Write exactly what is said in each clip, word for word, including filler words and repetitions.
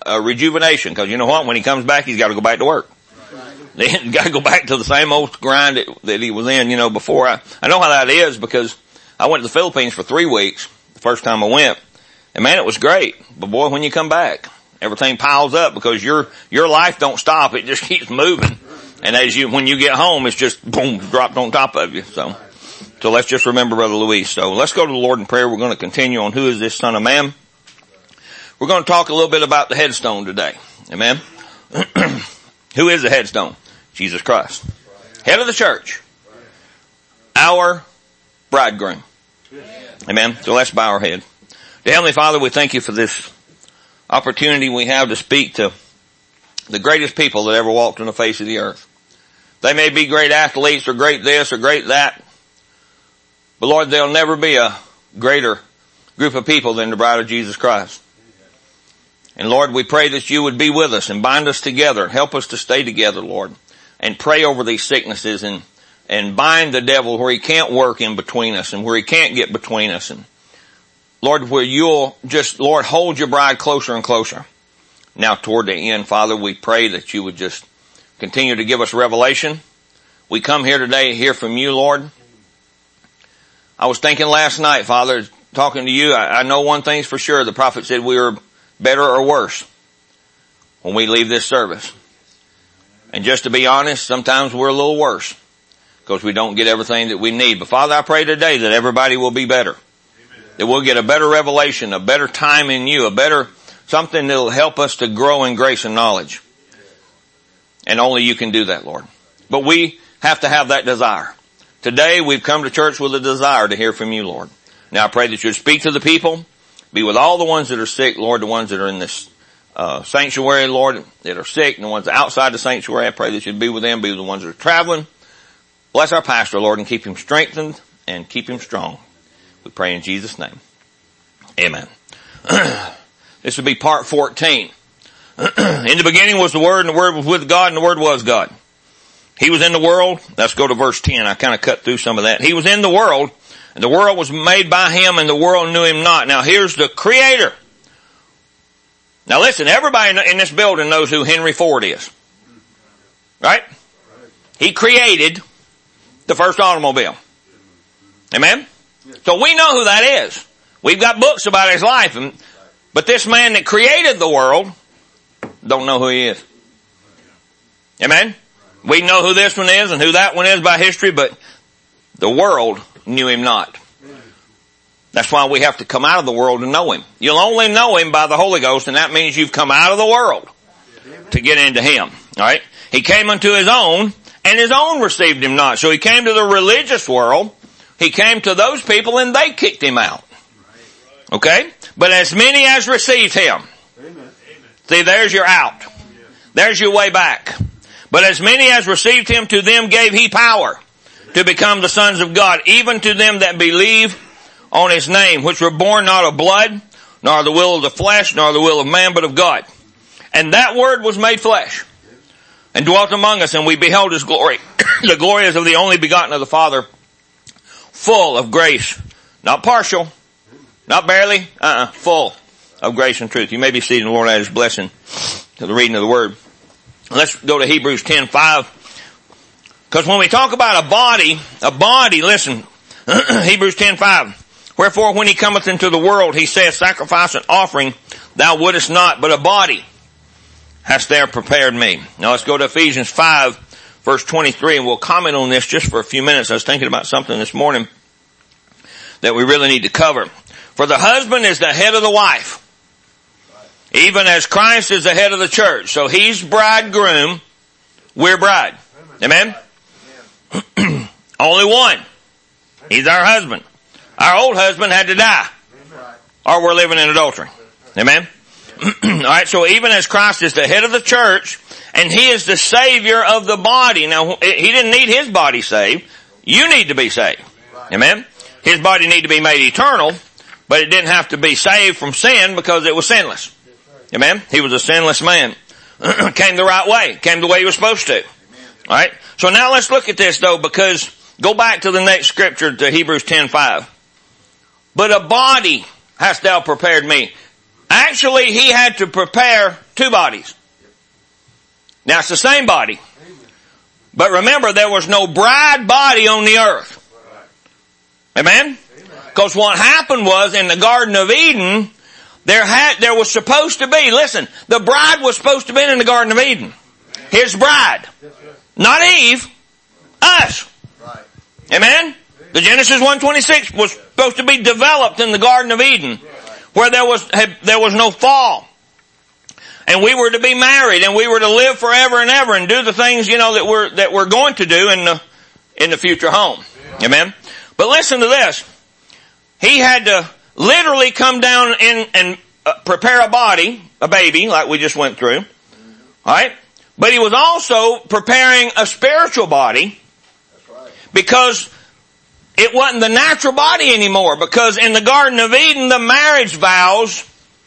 uh, rejuvenation. Because you know what? When he comes back, he's got to go back to work. He's got to go back to the same old grind that, that he was in, you know, before. I, I know how that is because I went to the Philippines for three weeks the first time I went. And man, it was great. But boy, when you come back, everything piles up because your, your life don't stop. It just keeps moving. And as you, when you get home, it's just boom, dropped on top of you. So, so let's just remember Brother Luis. So let's go to the Lord in prayer. We're going to continue on who is this Son of Man. We're going to talk a little bit about the headstone today. Amen. Who is the headstone? Jesus Christ. Head of the church. Our bridegroom. Amen. So let's bow our head. Dear Heavenly Father, we thank you for this opportunity we have to speak to the greatest people that ever walked on the face of the earth. They may be great athletes or great this or great that. But Lord, there'll never be a greater group of people than the bride of Jesus Christ. And Lord, we pray that you would be with us and bind us together. Help us to stay together, Lord. And pray over these sicknesses and, and bind the devil where he can't work in between us and where he can't get between us. And Lord, where you'll just, Lord, hold your bride closer and closer. Now toward the end, Father, we pray that you would just continue to give us revelation. We come here today to hear from you, Lord. I was thinking last night, Father, talking to you, I, I know one thing's for sure. The prophet said we are better or worse when we leave this service. And just to be honest, sometimes we're a little worse because we don't get everything that we need. But Father, I pray today that everybody will be better. Amen. That we'll get a better revelation, a better time in you, a better something that will help us to grow in grace and knowledge. And only you can do that, Lord. But we have to have that desire. Today we've come to church with a desire to hear from you, Lord. Now I pray that you would speak to the people. Be with all the ones that are sick, Lord, the ones that are in this uh sanctuary, Lord, that are sick, and the ones outside the sanctuary. I pray that you'd be with them, be with the ones that are traveling. Bless our pastor, Lord, and keep him strengthened and keep him strong. We pray in Jesus' name. Amen. This will be part fourteen. In the beginning was the Word, and the Word was with God, and the Word was God. He was in the world. Let's go to verse ten. I kind of cut through some of that. He was in the world, and the world was made by him, and the world knew him not. Now here's the Creator. Now listen, everybody in this building knows who Henry Ford is. Right? He created the first automobile. Amen? So we know who that is. We've got books about his life, and, but this man that created the world don't know who he is. Amen? We know who this one is and who that one is by history, but the world knew him not. That's why we have to come out of the world to know him. You'll only know him by the Holy Ghost, and that means you've come out of the world to get into him. Alright? He came unto his own, and his own received him not. So he came to the religious world. He came to those people, and they kicked him out. Okay? But as many as received him. See, there's your out. There's your way back. But as many as received him, to them gave he power to become the sons of God, even to them that believe on his name, which were born not of blood, nor the will of the flesh, nor the will of man, but of God. And that word was made flesh, and dwelt among us, and we beheld his glory. The glory is of the only begotten of the Father, full of grace, not partial, not barely, uh-uh, full of grace and truth. You may be seated, and the Lord add his blessing to the reading of the word. Let's go to Hebrews ten five. Because when we talk about a body, a body, listen, Hebrews ten five. Wherefore when he cometh into the world, he saith, sacrifice and offering thou wouldest not, but a body hast thou prepared me. Now let's go to Ephesians five, verse twenty-three, and we'll comment on this just for a few minutes. I was thinking about something this morning that we really need to cover. For the husband is the head of the wife, even as Christ is the head of the church. So he's bridegroom, we're bride. Amen? Amen. Only one. He's our husband. Our old husband had to die, or we're living in adultery. Amen? Alright, so even as Christ is the head of the church, and he is the savior of the body. Now, he didn't need his body saved. You need to be saved. Amen? His body need to be made eternal, but it didn't have to be saved from sin because it was sinless. Amen? He was a sinless man. Came the right way. Came the way he was supposed to. Alright? So now let's look at this though, because go back to the next scripture, to Hebrews ten five. But a body hast thou prepared me. Actually, he had to prepare two bodies. Now it's the same body. But remember, there was no bride body on the earth. Amen? Because what happened was, in the Garden of Eden, there had, there was supposed to be, listen, the bride was supposed to be in the Garden of Eden. His bride. Not Eve. Us. Amen? The Genesis one twenty-six was supposed to be developed in the Garden of Eden, where there was, there was no fall. And we were to be married, and we were to live forever and ever and do the things, you know, that we're, that we're going to do in the, in the future home. Amen? But listen to this. He had to literally come down and, and uh, prepare a body, a baby, like we just went through. Alright? But he was also preparing a spiritual body, because it wasn't the natural body anymore. Because in the Garden of Eden, the marriage vows,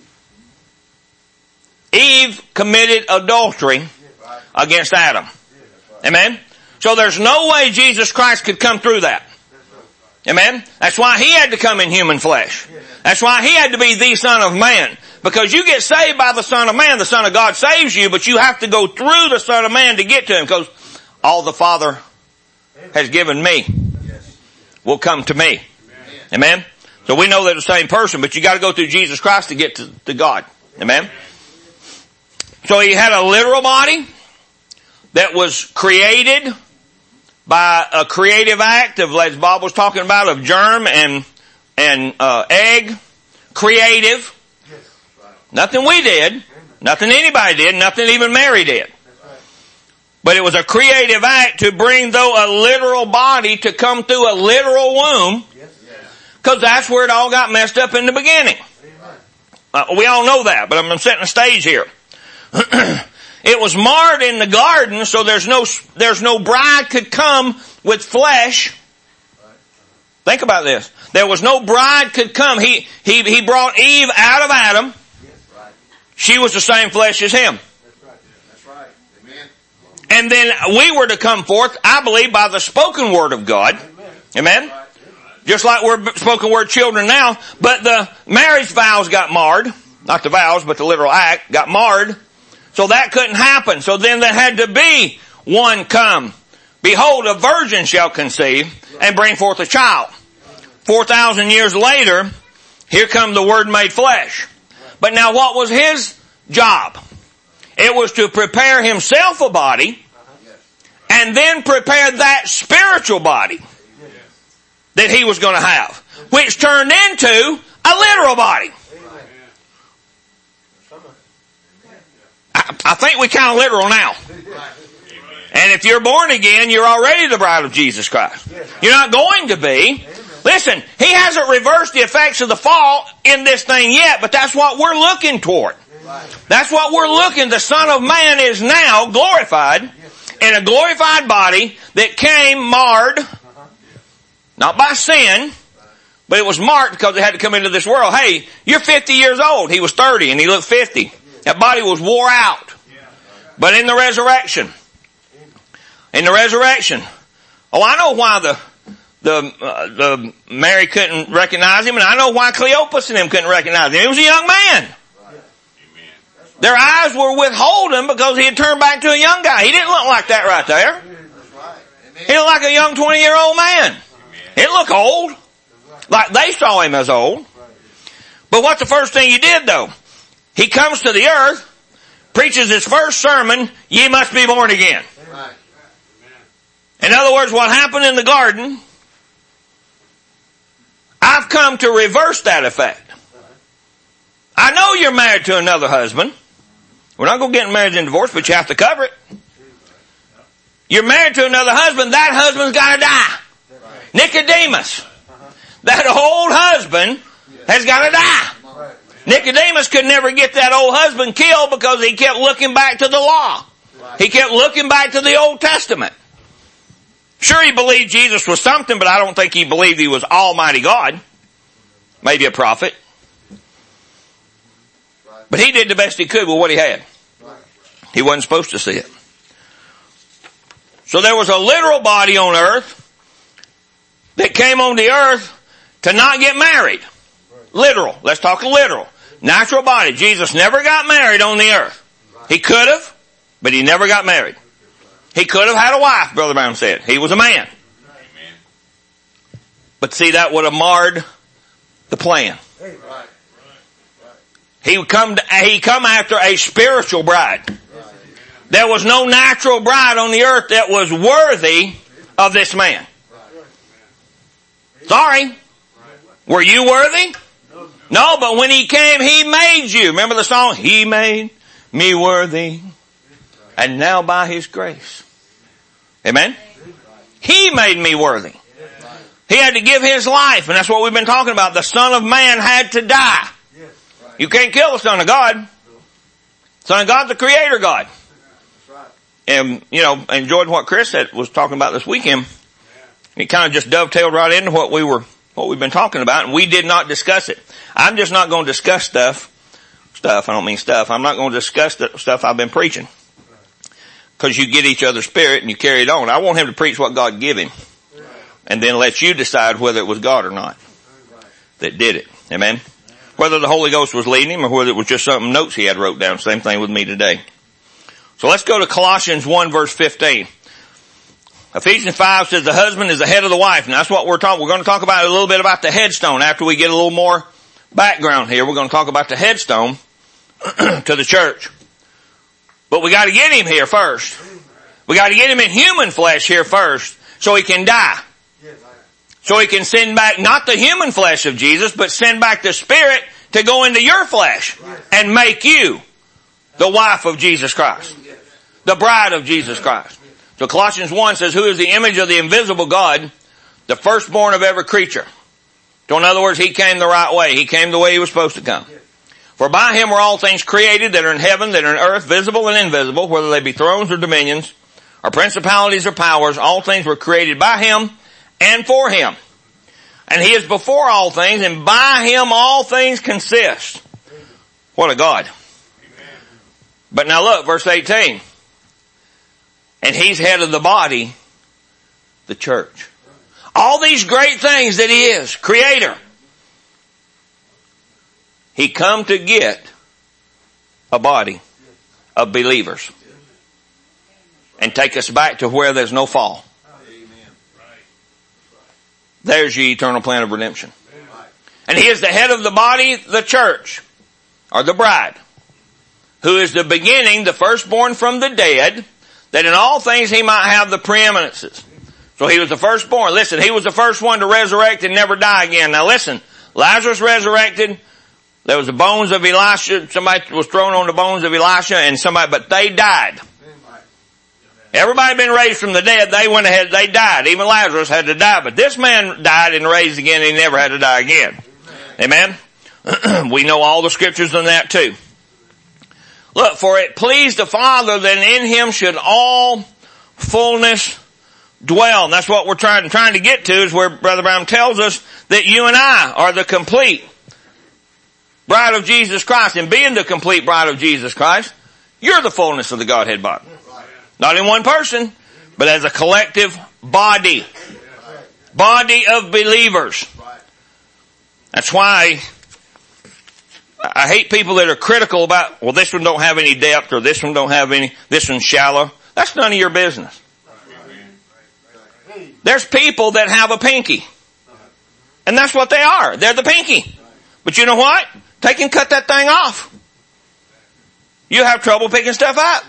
Eve committed adultery against Adam. Amen? So there's no way Jesus Christ could come through that. Amen? That's why He had to come in human flesh. That's why He had to be the Son of Man. Because you get saved by the Son of Man, the Son of God saves you, but you have to go through the Son of Man to get to Him, because all the Father has given me will come to me. Amen? So we know they're the same person, but you got to go through Jesus Christ to get to, to God. Amen? So He had a literal body that was created by a creative act of, as Bob was talking about, of germ and and uh, egg. Creative. Nothing we did. Nothing anybody did. Nothing even Mary did. But it was a creative act to bring, though, a literal body to come through a literal womb. Because that's where it all got messed up in the beginning. Uh, we all know that, but I'm setting the stage here. It was marred in the garden, so there's no, there's no bride could come with flesh. Think about this. There was no bride could come. He, he, he brought Eve out of Adam. She was the same flesh as him. That's right. Amen. And then we were to come forth, I believe, by the spoken word of God. Amen? Just like we're spoken word children now. But the marriage vows got marred. Not the vows, but the literal act got marred. So that couldn't happen. So then there had to be one come. Behold, a virgin shall conceive and bring forth a child. Four thousand years later, here come the Word made flesh. But now what was His job? It was to prepare Himself a body and then prepare that spiritual body that He was going to have, which turned into a literal body. I, I think we count literal now. And if you're born again, you're already the bride of Jesus Christ. You're not going to be. Listen, He hasn't reversed the effects of the fall in this thing yet, but that's what we're looking toward. That's what we're looking. The Son of Man is now glorified in a glorified body that came marred, not by sin, but it was marked because it had to come into this world. Hey, you're fifty years old. He was thirty and he looked fifty. That body was wore out. But in the resurrection, in the resurrection, oh, I know why the the uh, the Mary couldn't recognize him, and I know why Cleopas and him couldn't recognize him. He was a young man. Their eyes were withholding because he had turned back to a young guy. He didn't look like that right there. He looked like a young twenty-year-old man. He didn't look old, like they saw him as old. But what's the first thing he did, though? He comes to the earth, preaches his first sermon, ye must be born again. In other words, what happened in the garden, I've come to reverse that effect. I know you're married to another husband. We're not going to get married in divorce, but you have to cover it. You're married to another husband, that husband's got to die. Nicodemus, that old husband has got to die. Nicodemus could never get that old husband killed because he kept looking back to the law. He kept looking back to the Old Testament. Sure, he believed Jesus was something, but I don't think he believed he was Almighty God. Maybe a prophet. But he did the best he could with what he had. He wasn't supposed to see it. So there was a literal body on earth that came on the earth to not get married. Literal. Let's talk literal. Natural body. Jesus never got married on the earth. He could have, but he never got married. He could have had a wife, Brother Branham said. He was a man. But see, that would have marred the plan. He would come to, he come after a spiritual bride. There was no natural bride on the earth that was worthy of this man. Sorry. Were you worthy? No, but when he came, he made you. Remember the song? He made me worthy. And now by his grace. Amen? He made me worthy. He had to give his life, and that's what we've been talking about. The Son of Man had to die. You can't kill the Son of God. Son of God's the Creator God. And, you know, enjoyed what Chris said, was talking about this weekend. It kind of just dovetailed right into what we were, what we've been talking about, and we did not discuss it. I'm just not going to discuss stuff, stuff, I don't mean stuff, I'm not going to discuss the stuff I've been preaching. Because you get each other's spirit and you carry it on. I want him to preach what God gave him. And then let you decide whether it was God or not that did it. Amen? Whether the Holy Ghost was leading him or whether it was just something notes he had wrote down. Same thing with me today. So let's go to Colossians one verse fifteen. Ephesians five says the husband is the head of the wife. And that's what we're talking, we're going to talk about a little bit about the headstone. After we get a little more background here, we're going to talk about the headstone to the church. But we got to get him here first. We got to get him in human flesh here first so he can die. So he can send back not the human flesh of Jesus, but send back the Spirit to go into your flesh and make you the wife of Jesus Christ. The bride of Jesus Christ. So Colossians one says, who is the image of the invisible God, the firstborn of every creature. So in other words, he came the right way. He came the way he was supposed to come. For by him were all things created that are in heaven, that are in earth, visible and invisible, whether they be thrones or dominions, or principalities or powers. All things were created by him and for him. And he is before all things, and by him all things consist. What a God. But now look, verse eighteen. And he's head of the body, the church. All these great things that he is, creator. He come to get a body of believers and take us back to where there's no fall. There's your eternal plan of redemption. And he is the head of the body, the church, or the bride, who is the beginning, the firstborn from the dead, that in all things he might have the preeminences. So he was the firstborn. Listen, he was the first one to resurrect and never die again. Now listen, Lazarus resurrected. There was the bones of Elisha. Somebody was thrown on the bones of Elisha and somebody, but they died. Everybody had been raised from the dead. They went ahead, they died. Even Lazarus had to die. But this man died and raised again. He never had to die again. Amen? We know all the scriptures on that too. Look, for it pleased the Father that in him should all fullness dwell. And that's what we're trying, trying to get to, is where Brother Branham tells us that you and I are the complete bride of Jesus Christ. And being the complete bride of Jesus Christ, you're the fullness of the Godhead body. Not in one person, but as a collective body. Body of believers. That's why I hate people that are critical about, well, this one don't have any depth, or this one don't have any, this one's shallow. That's none of your business. There's people that have a pinky. And that's what they are. They're the pinky. But you know what? They can cut that thing off. You have trouble picking stuff up.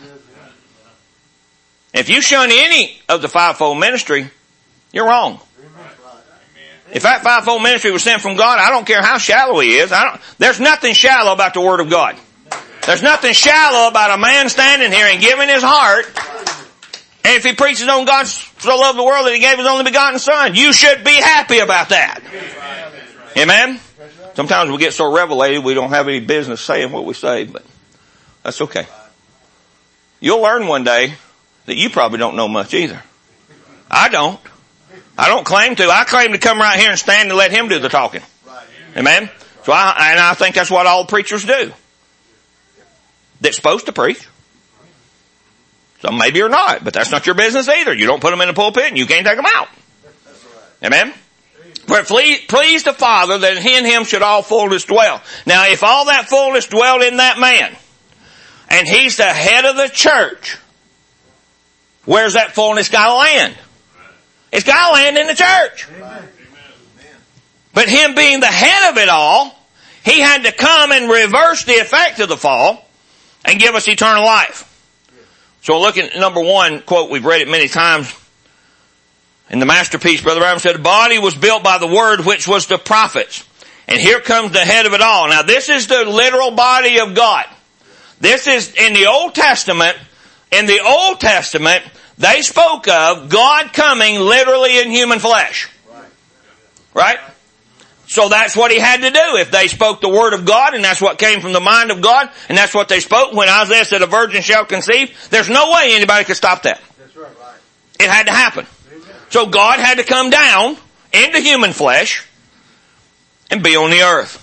If you shun any of the fivefold ministry, you're wrong. If that fivefold ministry was sent from God, I don't care how shallow he is. I don't, there's nothing shallow about the Word of God. There's nothing shallow about a man standing here and giving his heart. And if he preaches on God so loved the world that he gave his only begotten Son, you should be happy about that. Amen? Sometimes we get so revelated we don't have any business saying what we say, but that's okay. You'll learn one day that you probably don't know much either. I don't. I don't claim to. I claim to come right here and stand and let him do the talking. Amen? So I, and I think that's what all preachers do. They're supposed to preach. Some maybe or not, but that's not your business either. You don't put them in the pulpit and you can't take them out. Amen? For it pleased the Father that in him should all fullness dwell. Now if all that fullness dwelled in that man, and He's the head of the church, where's that fullness got to land? It's got to land in the church. Amen. But Him being the head of it all, He had to come and reverse the effect of the fall and give us eternal life. So look at number one quote, we've read it many times. In the masterpiece, Brother Branham said, the body was built by the word which was the prophets. And here comes the head of it all. Now this is the literal body of God. This is in the Old Testament. In the Old Testament, they spoke of God coming literally in human flesh. Right? So that's what He had to do. If they spoke the word of God, and that's what came from the mind of God, and that's what they spoke when Isaiah said a virgin shall conceive, there's no way anybody could stop that. That's right. It had to happen. So God had to come down into human flesh and be on the earth.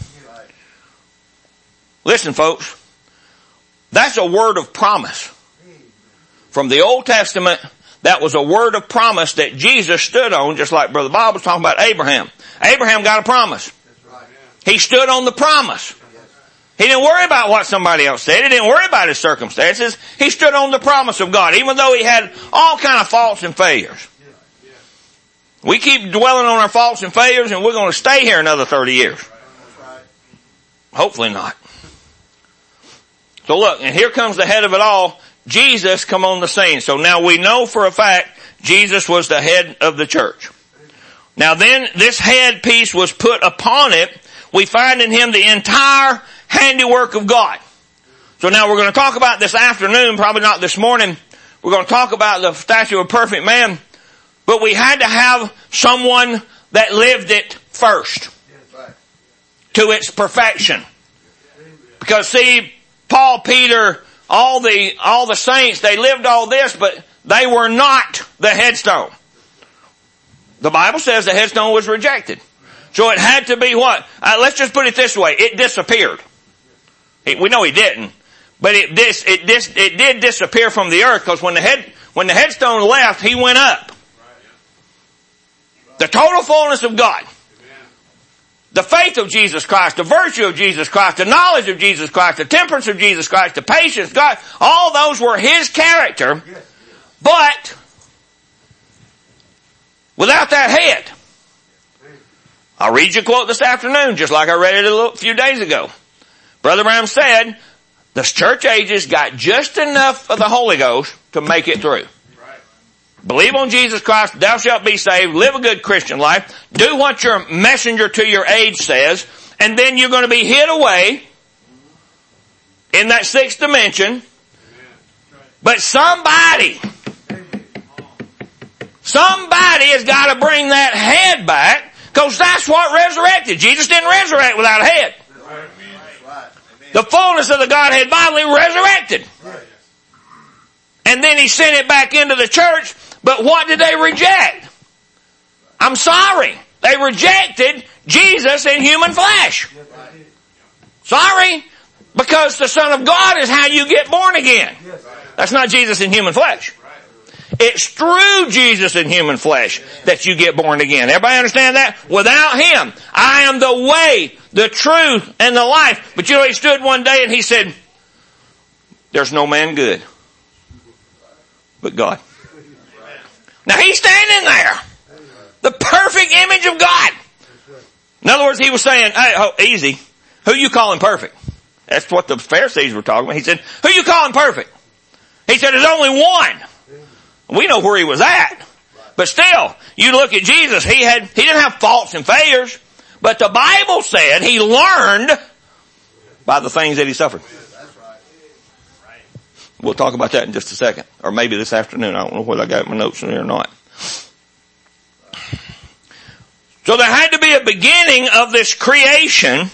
Listen, folks, that's a word of promise. From the Old Testament, that was a word of promise that Jesus stood on, just like Brother Bob was talking about Abraham. Abraham got a promise. He stood on the promise. He didn't worry about what somebody else said. He didn't worry about his circumstances. He stood on the promise of God, even though he had all kind of faults and failures. We keep dwelling on our faults and failures, and we're going to stay here another thirty years. Hopefully not. So look, and here comes the head of it all. Jesus come on the scene. So now we know for a fact Jesus was the head of the church. Now then, this head piece was put upon it. We find in Him the entire handiwork of God. So now we're going to talk about this afternoon, probably not this morning. We're going to talk about the statue of a perfect man. But we had to have someone that lived it first to its perfection. Because see, Paul, Peter, all the, all the saints, they lived all this, but they were not the headstone. The Bible says the headstone was rejected. So it had to be what? Uh, let's just put it this way. It disappeared. It, we know he didn't. But it, dis, it, dis, it did disappear from the earth, because when the head, when the headstone left, he went up. The total fullness of God. The faith of Jesus Christ, the virtue of Jesus Christ, the knowledge of Jesus Christ, the temperance of Jesus Christ, the patience, God, all those were His character. But without that head, I'll read you a quote this afternoon, just like I read it a little, few days ago. Brother Branham said, the church ages got just enough of the Holy Ghost to make it through. Believe on Jesus Christ, thou shalt be saved, live a good Christian life, do what your messenger to your age says, and then you're going to be hid away in that sixth dimension. But somebody, somebody has got to bring that head back, because that's what resurrected. Jesus didn't resurrect without a head. The fullness of the Godhead bodily resurrected. And then He sent it back into the church. But what did they reject? I'm sorry. They rejected Jesus in human flesh. Sorry. Because the Son of God is how you get born again. That's not Jesus in human flesh. It's through Jesus in human flesh that you get born again. Everybody understand that? Without Him, I am the way, the truth, and the life. But you know, He stood one day and He said, there's no man good but God. Now He's standing there. The perfect image of God. In other words, He was saying, hey, oh, easy. Who you calling perfect? That's what the Pharisees were talking about. He said, who you calling perfect? He said, there's only one. We know where He was at. But still, you look at Jesus, He had, He didn't have faults and failures. But the Bible said He learned by the things that He suffered. We'll talk about that in just a second. Or maybe this afternoon. I don't know whether I got my notes in there or not. So there had to be a beginning of this creation.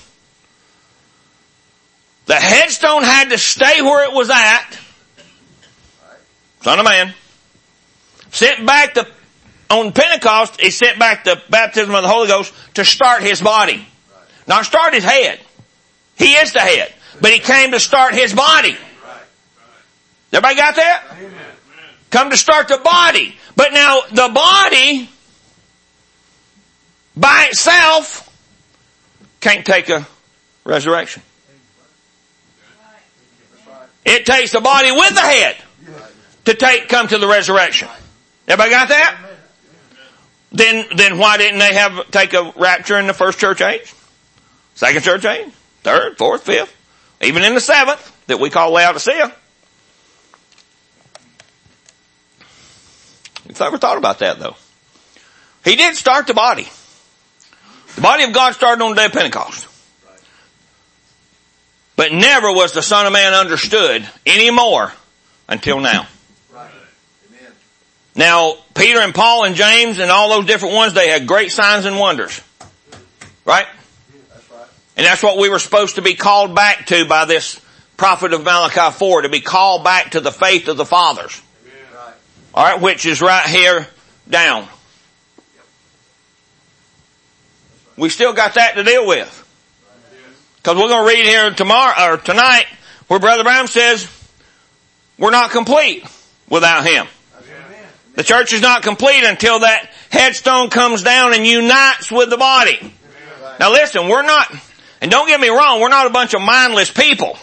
The headstone had to stay where it was at. Son of Man. Sent back the, on Pentecost, He sent back the baptism of the Holy Ghost to start His body. Not start His head. He is the head. But He came to start His body. Everybody got that? Amen. Come to start the body. But now the body by itself can't take a resurrection. It takes the body with the head to take, come to the resurrection. Everybody got that? Then, then why didn't they have, take a rapture in the first church age? Second church age? Third, fourth, fifth? Even in the seventh, that we call Laodicea. You've ever thought about that though? He did start the body. The body of God started on the day of Pentecost. But never was the Son of Man understood anymore until now. Right. Amen. Now, Peter and Paul and James and all those different ones, they had great signs and wonders. Right? That's right. And that's what we were supposed to be called back to by this prophet of Malachi four, to be called back to the faith of the fathers. Amen. Right. Alright, which is right here down. We still got that to deal with. Because we're going to read here tomorrow, or tonight, where Brother Branham says, we're not complete without Him. Amen. The church is not complete until that headstone comes down and unites with the body. Amen. Now listen, we're not, and don't get me wrong, we're not a bunch of mindless people.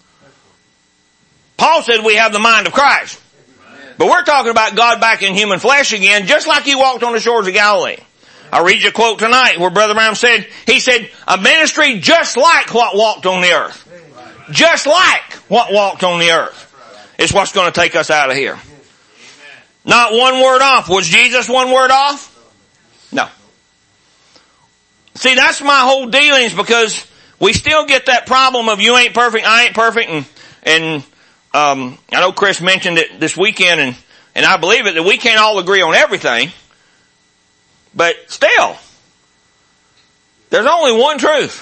Paul said we have the mind of Christ. Amen. But we're talking about God back in human flesh again, just like He walked on the shores of Galilee. I'll read you a quote tonight where Brother Branham said, he said, a ministry just like what walked on the earth. Just like what walked on the earth is what's going to take us out of here. Not one word off. Was Jesus one word off? No. See, that's my whole dealings, because we still get that problem of you ain't perfect, I ain't perfect, and, and, um, I know Chris mentioned it this weekend, and, and I believe it, that we can't all agree on everything. But still, there's only one truth.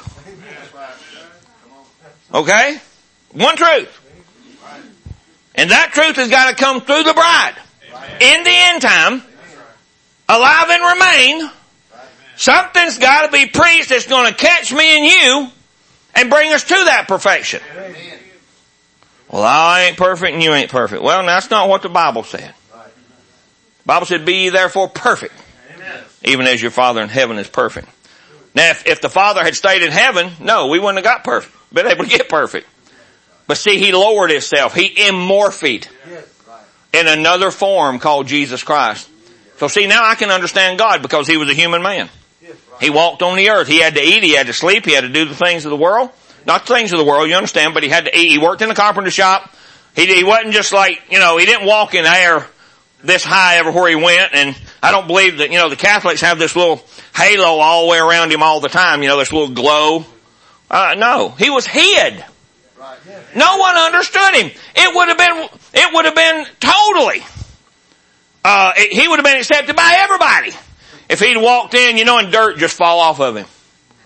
Okay? One truth. And that truth has got to come through the bride. In the end time, alive and remain, something's got to be preached that's going to catch me and you and bring us to that perfection. Well, I ain't perfect and you ain't perfect. Well, that's not what the Bible said. The Bible said, be ye therefore perfect, even as your Father in heaven is perfect. Now, if, if the Father had stayed in heaven, no, we wouldn't have got perfect, been able to get perfect. But see, He lowered Himself. He immorphed in another form called Jesus Christ. So see, now I can understand God, because He was a human man. He walked on the earth. He had to eat, He had to sleep, He had to do the things of the world. Not the things of the world, you understand, but He had to eat. He worked in the carpenter shop. He, he wasn't just like, you know, He didn't walk in air this high everywhere He went, and I don't believe that, you know, the Catholics have this little halo all the way around Him all the time, you know, this little glow. Uh, no, He was hid. No one understood Him. It would have been, it would have been totally, uh, it, He would have been accepted by everybody if He'd walked in, you know, and dirt just fall off of Him.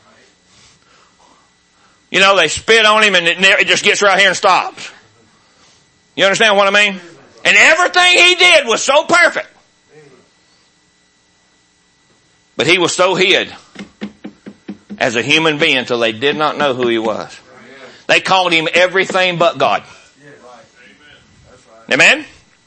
You know, they spit on Him and it, it just gets right here and stops. You understand what I mean? And everything He did was so perfect. But He was so hid as a human being till they did not know who He was. They called Him everything but God. Amen?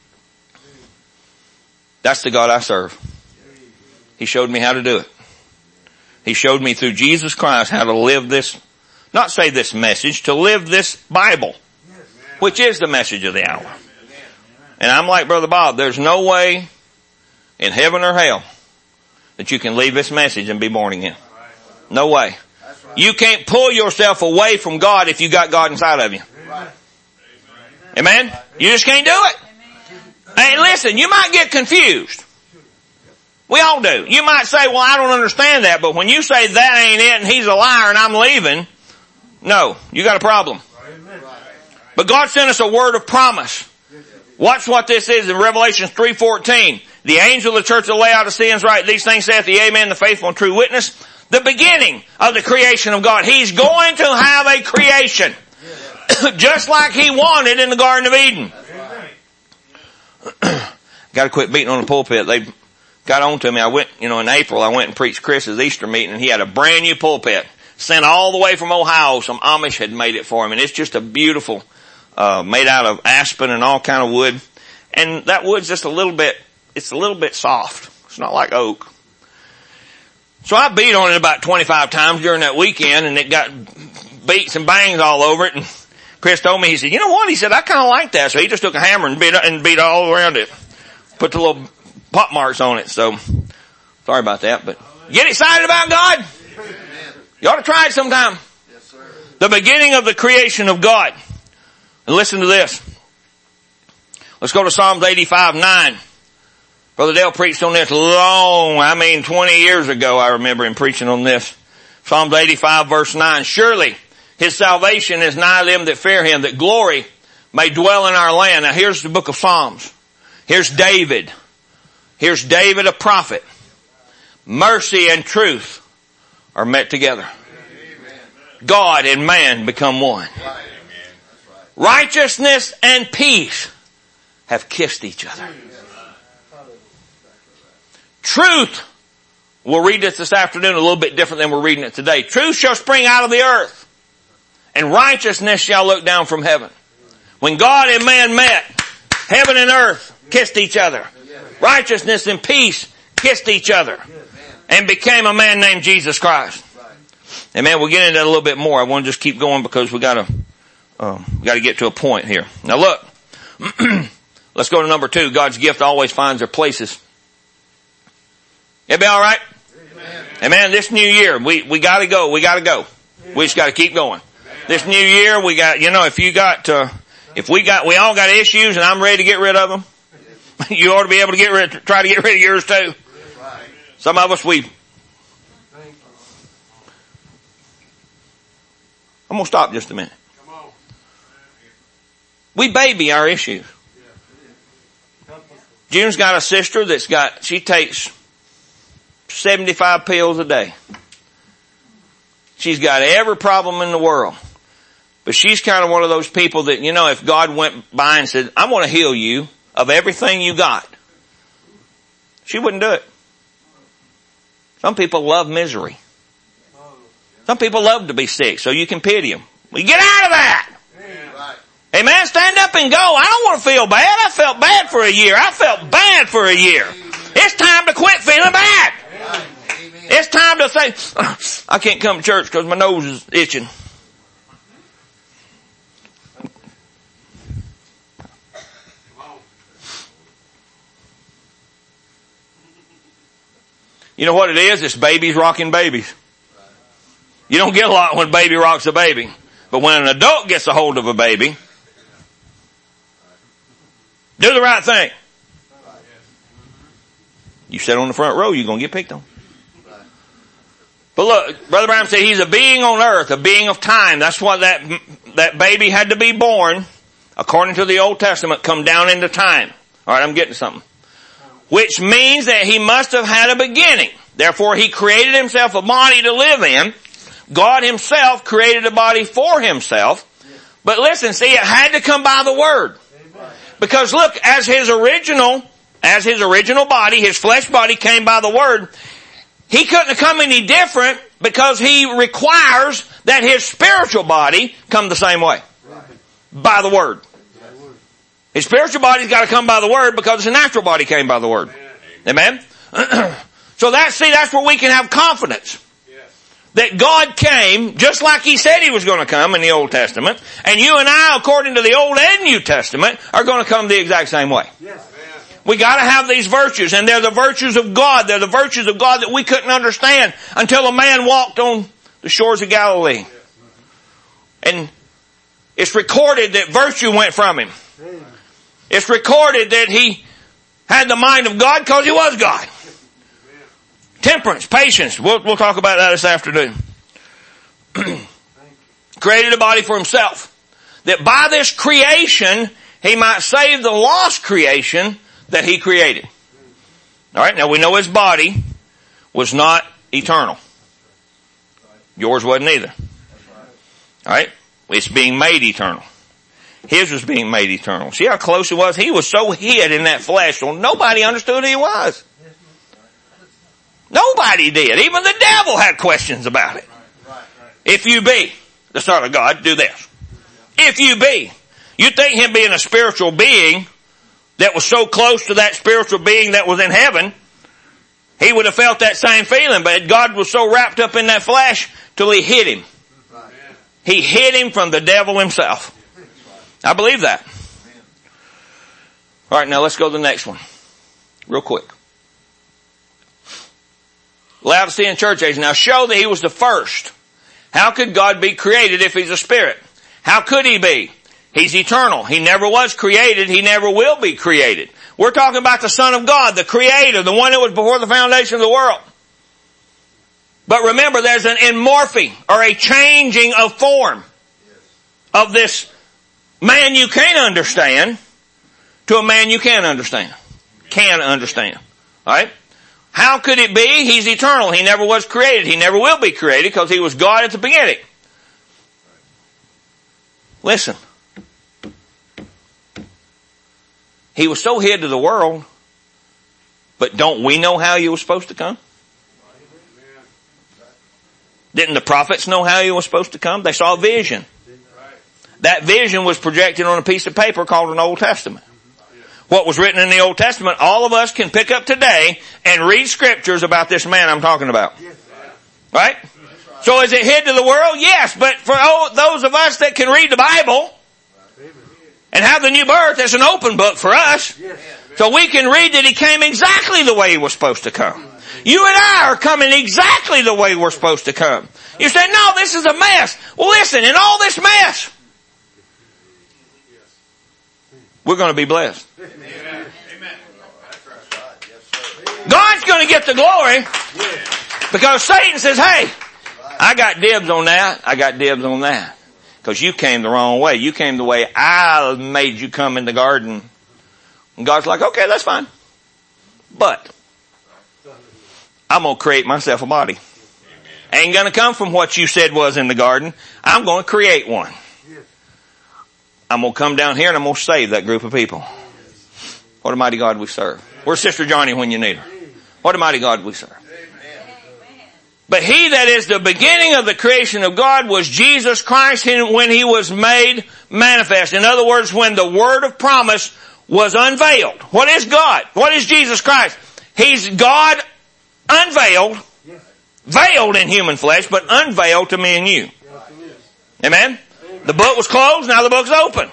That's the God I serve. He showed me how to do it. He showed me through Jesus Christ how to live this, not say this message, to live this Bible, which is the message of the hour. And I'm like Brother Bob, there's no way in heaven or hell that you can leave this message and be born again. No way. You can't pull yourself away from God if you got God inside of you. Amen? You just can't do it. Hey, listen, you might get confused. We all do. You might say, well, I don't understand that, but when you say that ain't it and He's a liar and I'm leaving, no, you got a problem. But God sent us a word of promise. Watch what this is in Revelation three fourteen. The angel of the church of Laodiceans write, these things saith the Amen, the faithful and true witness, the beginning of the creation of God. He's going to have a creation. Just like He wanted in the Garden of Eden. Got to quit beating on the pulpit. They got on to me. I went, you know, in April, I went and preached Chris's Easter meeting, and he had a brand new pulpit. Sent all the way from Ohio. Some Amish had made it for him, and it's just a beautiful, uh, made out of aspen and all kind of wood. And that wood's just a little bit, it's a little bit soft. It's not like oak. So I beat on it about twenty-five times during that weekend, and it got beats and bangs all over it, and Chris told me, he said, you know what? He said, I kind of like that. So he just took a hammer and beat, and beat all around it. Put the little pop marks on it. So, sorry about that, but get excited about God. You ought to try it sometime. Yes, sir. The beginning of the creation of God. And listen to this. Let's go to Psalms eighty-five nine. Brother Dale preached on this long, I mean twenty years ago, I remember him preaching on this. Psalms eighty-five verse nine. Surely his salvation is nigh them that fear him, that glory may dwell in our land. Now here's the book of Psalms. Here's David. Here's David, a prophet. Mercy and truth are met together. Amen. God and man become one. Right. Righteousness and peace have kissed each other. Truth, we'll read this this afternoon a little bit different than we're reading it today. Truth shall spring out of the earth, and righteousness shall look down from heaven. When God and man met, heaven and earth kissed each other. Righteousness and peace kissed each other and became a man named Jesus Christ. Amen. We'll get into that a little bit more. I want to just keep going because we gotta, um, we gotta get to a point here. Now look, let's go to number two. God's gift always finds their places. Everybody all right? Amen. Amen. This new year, we, we gotta go. We gotta go. We just gotta keep going. This new year, we got, you know, if you got, uh, if we got, we all got issues and I'm ready to get rid of them, you ought to be able to get rid, try to get rid of yours too. Some of us, we, I'm going to stop just a minute. We baby our issues. June's got a sister that's got, she takes seventy-five pills a day. She's got every problem in the world. But she's kind of one of those people that, you know, if God went by and said, I want to heal you of everything you got, she wouldn't do it. Some people love misery. Some people love to be sick, so you can pity them. Well, get out of that. Right. Hey man, stand up and go. I don't want to feel bad. I felt bad for a year. I felt bad for a year. It's time to quit feeling bad. Right. It's time to say, oh, I can't come to church because my nose is itching. You know what it is? It's babies rocking babies. You don't get a lot when a baby rocks a baby. But when an adult gets a hold of a baby, do the right thing. You sit on the front row, you're going to get picked on. But look, Brother Branham said he's a being on earth, a being of time. That's why that, that baby had to be born, according to the Old Testament, come down into time. Alright, I'm getting something. Which means that he must have had a beginning. Therefore, he created himself a body to live in. God himself created a body for himself. But listen, see, it had to come by the Word. Because look, as his original, as his original body, his flesh body came by the Word, he couldn't have come any different because he requires that his spiritual body come the same way. By the Word. His spiritual body's got to come by the Word because his natural body came by the Word. Amen? So that's, see, that's where we can have confidence. That God came just like He said He was going to come in the Old Testament. And you and I, according to the Old and New Testament, are going to come the exact same way. Yes. We got to have these virtues, and they're the virtues of God. They're the virtues of God that we couldn't understand until a man walked on the shores of Galilee. And it's recorded that virtue went from him. It's recorded that he had the mind of God because he was God. Temperance, patience. We'll, we'll talk about that this afternoon. Created a body for himself. That by this creation, he might save the lost creation that he created. Alright, now we know his body was not eternal. Yours wasn't either. Alright, it's being made eternal. His was being made eternal. See how close it was? He was so hid in that flesh, so nobody understood who he was. Nobody did. Even the devil had questions about it. If you be the Son of God, do this. If you be. You think him being a spiritual being that was so close to that spiritual being that was in heaven, he would have felt that same feeling, but God was so wrapped up in that flesh till he hid him. He hid him from the devil himself. I believe that. All right, now let's go to the next one. Real quick. Laodicean church age. Now show that he was the first. How could God be created if he's a spirit? How could he be? He's eternal. He never was created. He never will be created. We're talking about the Son of God, the Creator, the one that was before the foundation of the world. But remember, there's an enmorphing, or a changing of form of this man you can't understand to a man you can understand. Can understand. Alright? How could it be? He's eternal. He never was created. He never will be created because he was God at the beginning. Listen. He was so hid to the world, but don't we know how he was supposed to come? Didn't the prophets know how he was supposed to come? They saw a vision. That vision was projected on a piece of paper called an Old Testament. What was written in the Old Testament, all of us can pick up today and read scriptures about this man I'm talking about. Right? So is it hid to the world? Yes, but for those of us that can read the Bible and have the new birth, it's an open book for us. So we can read that he came exactly the way he was supposed to come. You and I are coming exactly the way we're supposed to come. You say, no, this is a mess. Well, listen, in all this mess, we're going to be blessed. God's going to get the glory because Satan says, hey, I got dibs on that. I got dibs on that. Because you came the wrong way. You came the way I made you come in the garden. And God's like, okay, that's fine. But I'm going to create myself a body. Ain't going to come from what you said was in the garden. I'm going to create one. I'm going to come down here and I'm going to save that group of people. What a mighty God we serve. Where's Sister Johnny when you need her? What a mighty God we serve. But he that is the beginning of the creation of God was Jesus Christ when he was made manifest. In other words, when the word of promise was unveiled. What is God? What is Jesus Christ? He's God unveiled, veiled in human flesh, but unveiled to me and you. Amen? The book was closed, now the book's open.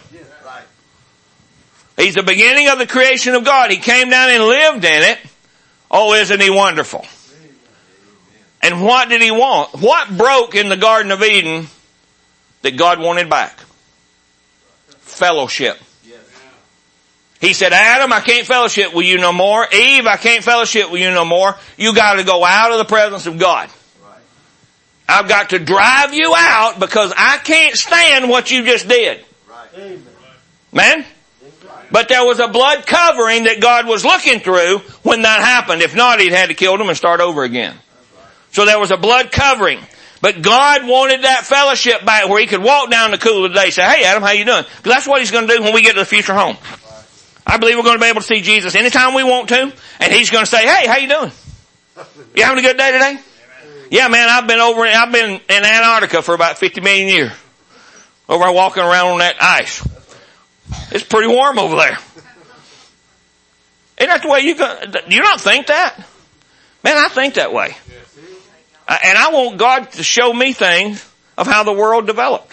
He's the beginning of the creation of God. He came down and lived in it. Oh, isn't he wonderful? And what did he want? What broke in the Garden of Eden that God wanted back? Fellowship. He said, Adam, I can't fellowship with you no more. Eve, I can't fellowship with you no more. You got to go out of the presence of God. I've got to drive you out because I can't stand what you just did. Man? But there was a blood covering that God was looking through when that happened. If not, he'd had to kill them and start over again. So there was a blood covering. But God wanted that fellowship back where he could walk down the cool of the day and say, hey Adam, how you doing? Because that's what he's going to do when we get to the future home. I believe we're going to be able to see Jesus anytime we want to. And he's going to say, hey, how you doing? You having a good day today? Yeah, man, I've been over, I've been in Antarctica for about fifty million years. Over there walking around on that ice. It's pretty warm over there. Isn't that the way you go? Do you not think that? Man, I think that way. And I want God to show me things of how the world developed.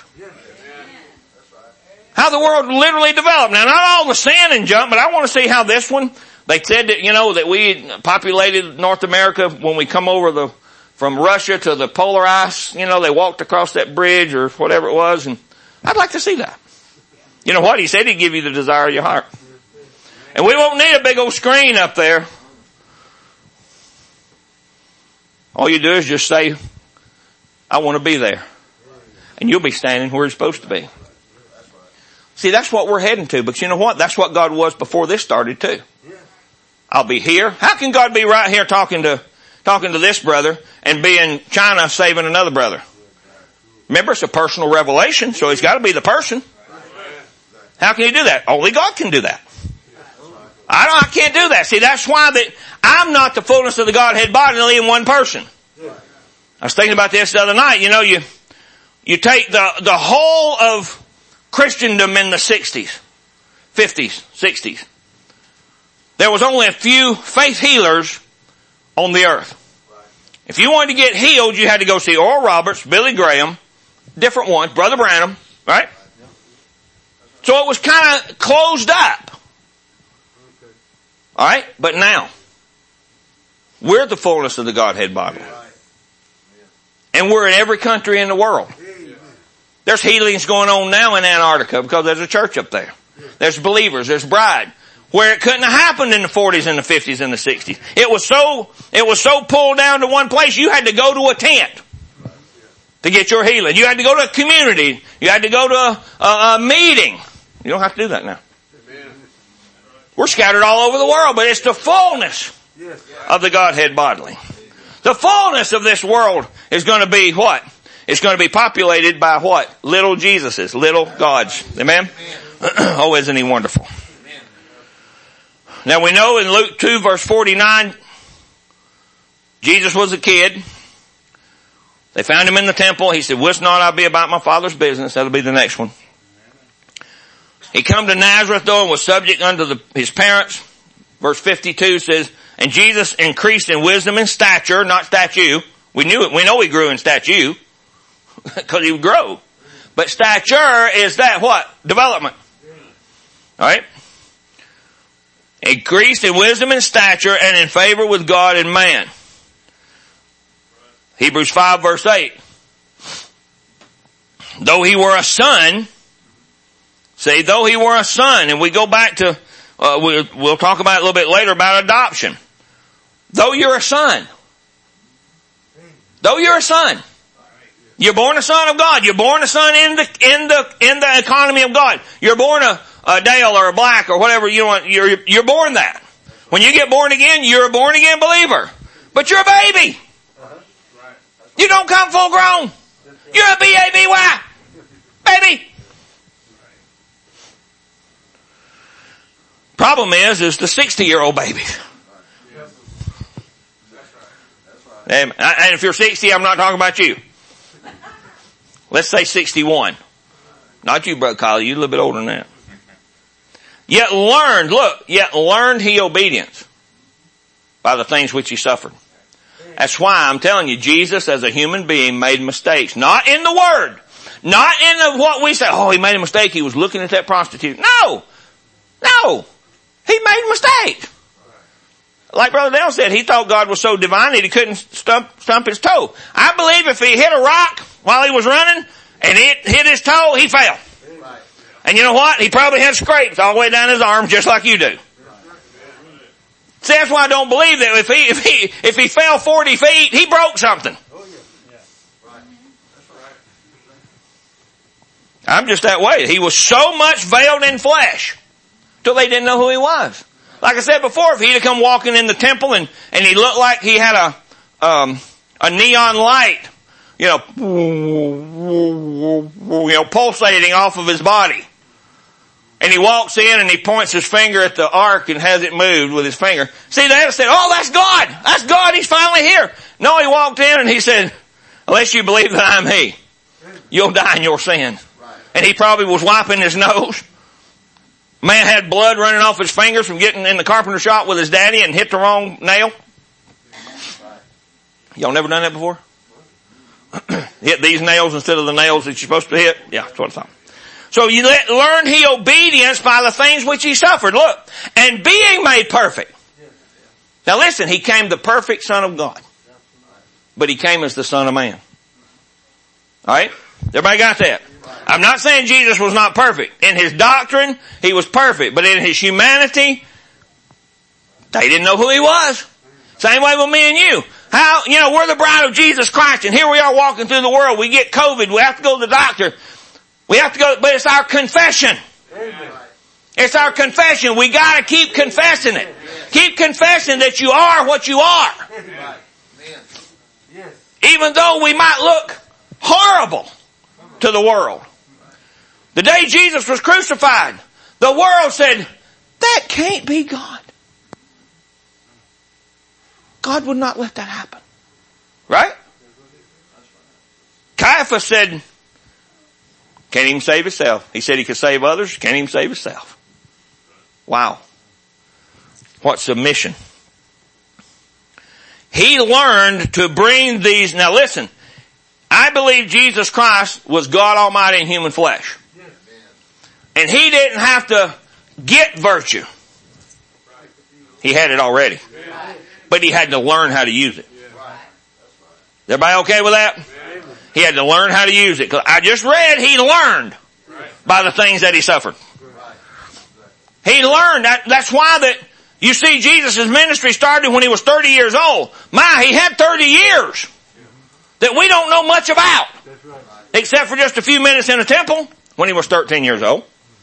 How the world literally developed. Now, not all the sand and junk, but I want to see how this one, they said that, you know, that we populated North America when we come over the, from Russia to the polar ice. You know, they walked across that bridge or whatever it was, and I'd like to see that. You know what? He said he'd give you the desire of your heart. And we won't need a big old screen up there. All you do is just say, I want to be there. And you'll be standing where you're supposed to be. See, that's what we're heading to. But you know what? That's what God was before this started too. I'll be here. How can God be right here talking to, talking to this brother and be in China saving another brother? Remember, it's a personal revelation, so he's got to be the person. How can he do that? Only God can do that. I don't, I can't do that. See, that's why that I'm not the fullness of the Godhead bodily in one person. I was thinking about this the other night. You know, you, you take the, the whole of Christendom in the sixties, fifties, sixties. There was only a few faith healers on the earth. If you wanted to get healed, you had to go see Oral Roberts, Billy Graham, different ones, Brother Branham, right? So it was kind of closed up. Alright? But now, we're the fullness of the Godhead bodily. And we're in every country in the world. There's healings going on now in Antarctica because there's a church up there. There's believers, there's bride. Where it couldn't have happened in the forties and the fifties and the sixties. It was so, it was so pulled down to one place, you had to go to a tent to get your healing. You had to go to a community. You had to go to a, a, a meeting. You don't have to do that now. We're scattered all over the world, but it's the fullness of the Godhead bodily. The fullness of this world is going to be what? It's going to be populated by what? Little Jesuses, little gods. Amen? Oh, isn't he wonderful? Now we know in Luke two verse forty-nine, Jesus was a kid. They found him in the temple. He said, "Wist not I be about my Father's business?" That'll be the next one. He come to Nazareth though and was subject unto the, his parents. Verse fifty-two says, "And Jesus increased in wisdom and stature," not statue. We knew it. We know he grew in stature because he would grow. But stature is that what? Development. All right. Increased in wisdom and stature and in favor with God and man. Hebrews five verse eight. Though he were a son, say though he were a son, and we go back to, uh, we'll, we'll talk about it a little bit later about adoption. Though you're a son. Though you're a son. You're born a son of God. You're born a son in the, in the, in the economy of God. You're born a, a Dale or a Black or whatever you want. You're, you're born that. When you get born again, you're a born again believer. But you're a baby. You don't come full grown. You're a B A B Y. Baby. Problem is, is the sixty year old babies. And if you're sixty, I'm not talking about you. Let's say sixty-one. Not you, Brother Kyle. You're a little bit older than that. Yet learned, look, yet learned he obedience by the things which he suffered. That's why I'm telling you, Jesus as a human being made mistakes. Not in the Word. Not in the, what we say, oh, he made a mistake. He was looking at that prostitute. No. No. He made a mistake. Like Brother Dale said, he thought God was so divine that he couldn't stump, stump his toe. I believe if he hit a rock while he was running and it hit his toe, he fell. Right. And you know what? He probably had scrapes all the way down his arm just like you do. Right. See, that's why I don't believe that if he, if he, if he fell forty feet, he broke something. Oh, yeah. Yeah. Right. That's right. I'm just that way. He was so much veiled in flesh till they didn't know who he was. Like I said before, if he'd have come walking in the temple and, and he looked like he had a, um, a neon light, you know, you know, pulsating off of his body. And he walks in and he points his finger at the ark and has it moved with his finger. See, they would have said, oh, that's God. That's God. He's finally here. No, he walked in and he said, unless you believe that I'm he, you'll die in your sin. And he probably was wiping his nose. Man had blood running off his fingers from getting in the carpenter shop with his daddy and hit the wrong nail. Y'all never done that before? Hit these nails instead of the nails that you're supposed to hit? Yeah, that's what I thought. So you let, learn he obedience by the things which he suffered. Look, and being made perfect. Now listen, he came the perfect Son of God. But he came as the Son of Man. Alright? Everybody got that? I'm not saying Jesus was not perfect. In his doctrine, he was perfect. But in his humanity, they didn't know who he was. Same way with me and you. How, you know, we're the bride of Jesus Christ, and here we are walking through the world. We get COVID. We have to go to the doctor. We have to go, but it's our confession. Amen. It's our confession. We gotta keep confessing it. Keep confessing that you are what you are. Amen. Even though we might look horrible to the world. The day Jesus was crucified, the world said, that can't be God. God would not let that happen. Right? Caiaphas said, can't even save himself. He said he could save others, can't even save himself. Wow. What submission. He learned to bring these, now listen, I believe Jesus Christ was God Almighty in human flesh. And he didn't have to get virtue. He had it already. But he had to learn how to use it. Everybody okay with that? He had to learn how to use it. 'Cause I just read he learned by the things that he suffered. He learned. That, that's why that you see Jesus' ministry started when he was thirty years old. My, he had thirty years that we don't know much about. Except for just a few minutes in a temple when he was thirteen years old.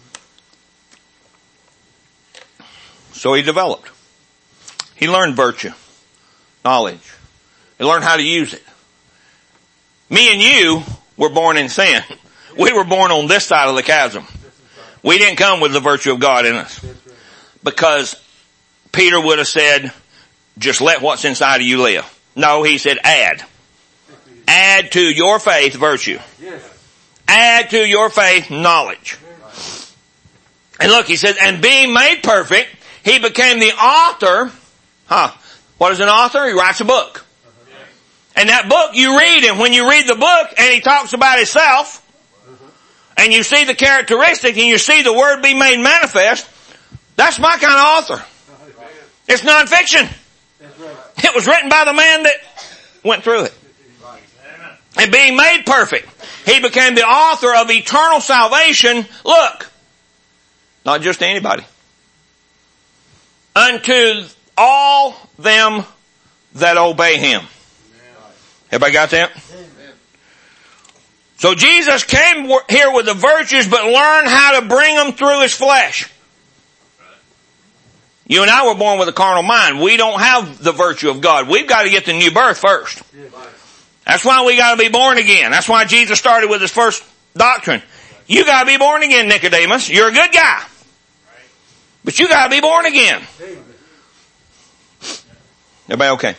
So he developed. He learned virtue, knowledge. He learned how to use it. Me and you were born in sin. We were born on this side of the chasm. We didn't come with the virtue of God in us. Because Peter would have said, just let what's inside of you live. No, he said add. Add to your faith virtue. Add to your faith knowledge. And look, he says, and being made perfect, he became the author. Huh? What is an author? He writes a book. And that book you read, and when you read the book and he talks about himself, and you see the characteristic and you see the word be made manifest, that's my kind of author. It's nonfiction. It was written by the man that went through it. And being made perfect, he became the author of eternal salvation. Look, not just to anybody. Unto all them that obey him. Everybody got that? So Jesus came here with the virtues, but learned how to bring them through his flesh. You and I were born with a carnal mind. We don't have the virtue of God. We've got to get the new birth first. That's why we got to be born again. That's why Jesus started with his first doctrine. You got to be born again, Nicodemus. You're a good guy. But you got to be born again. Everybody okay?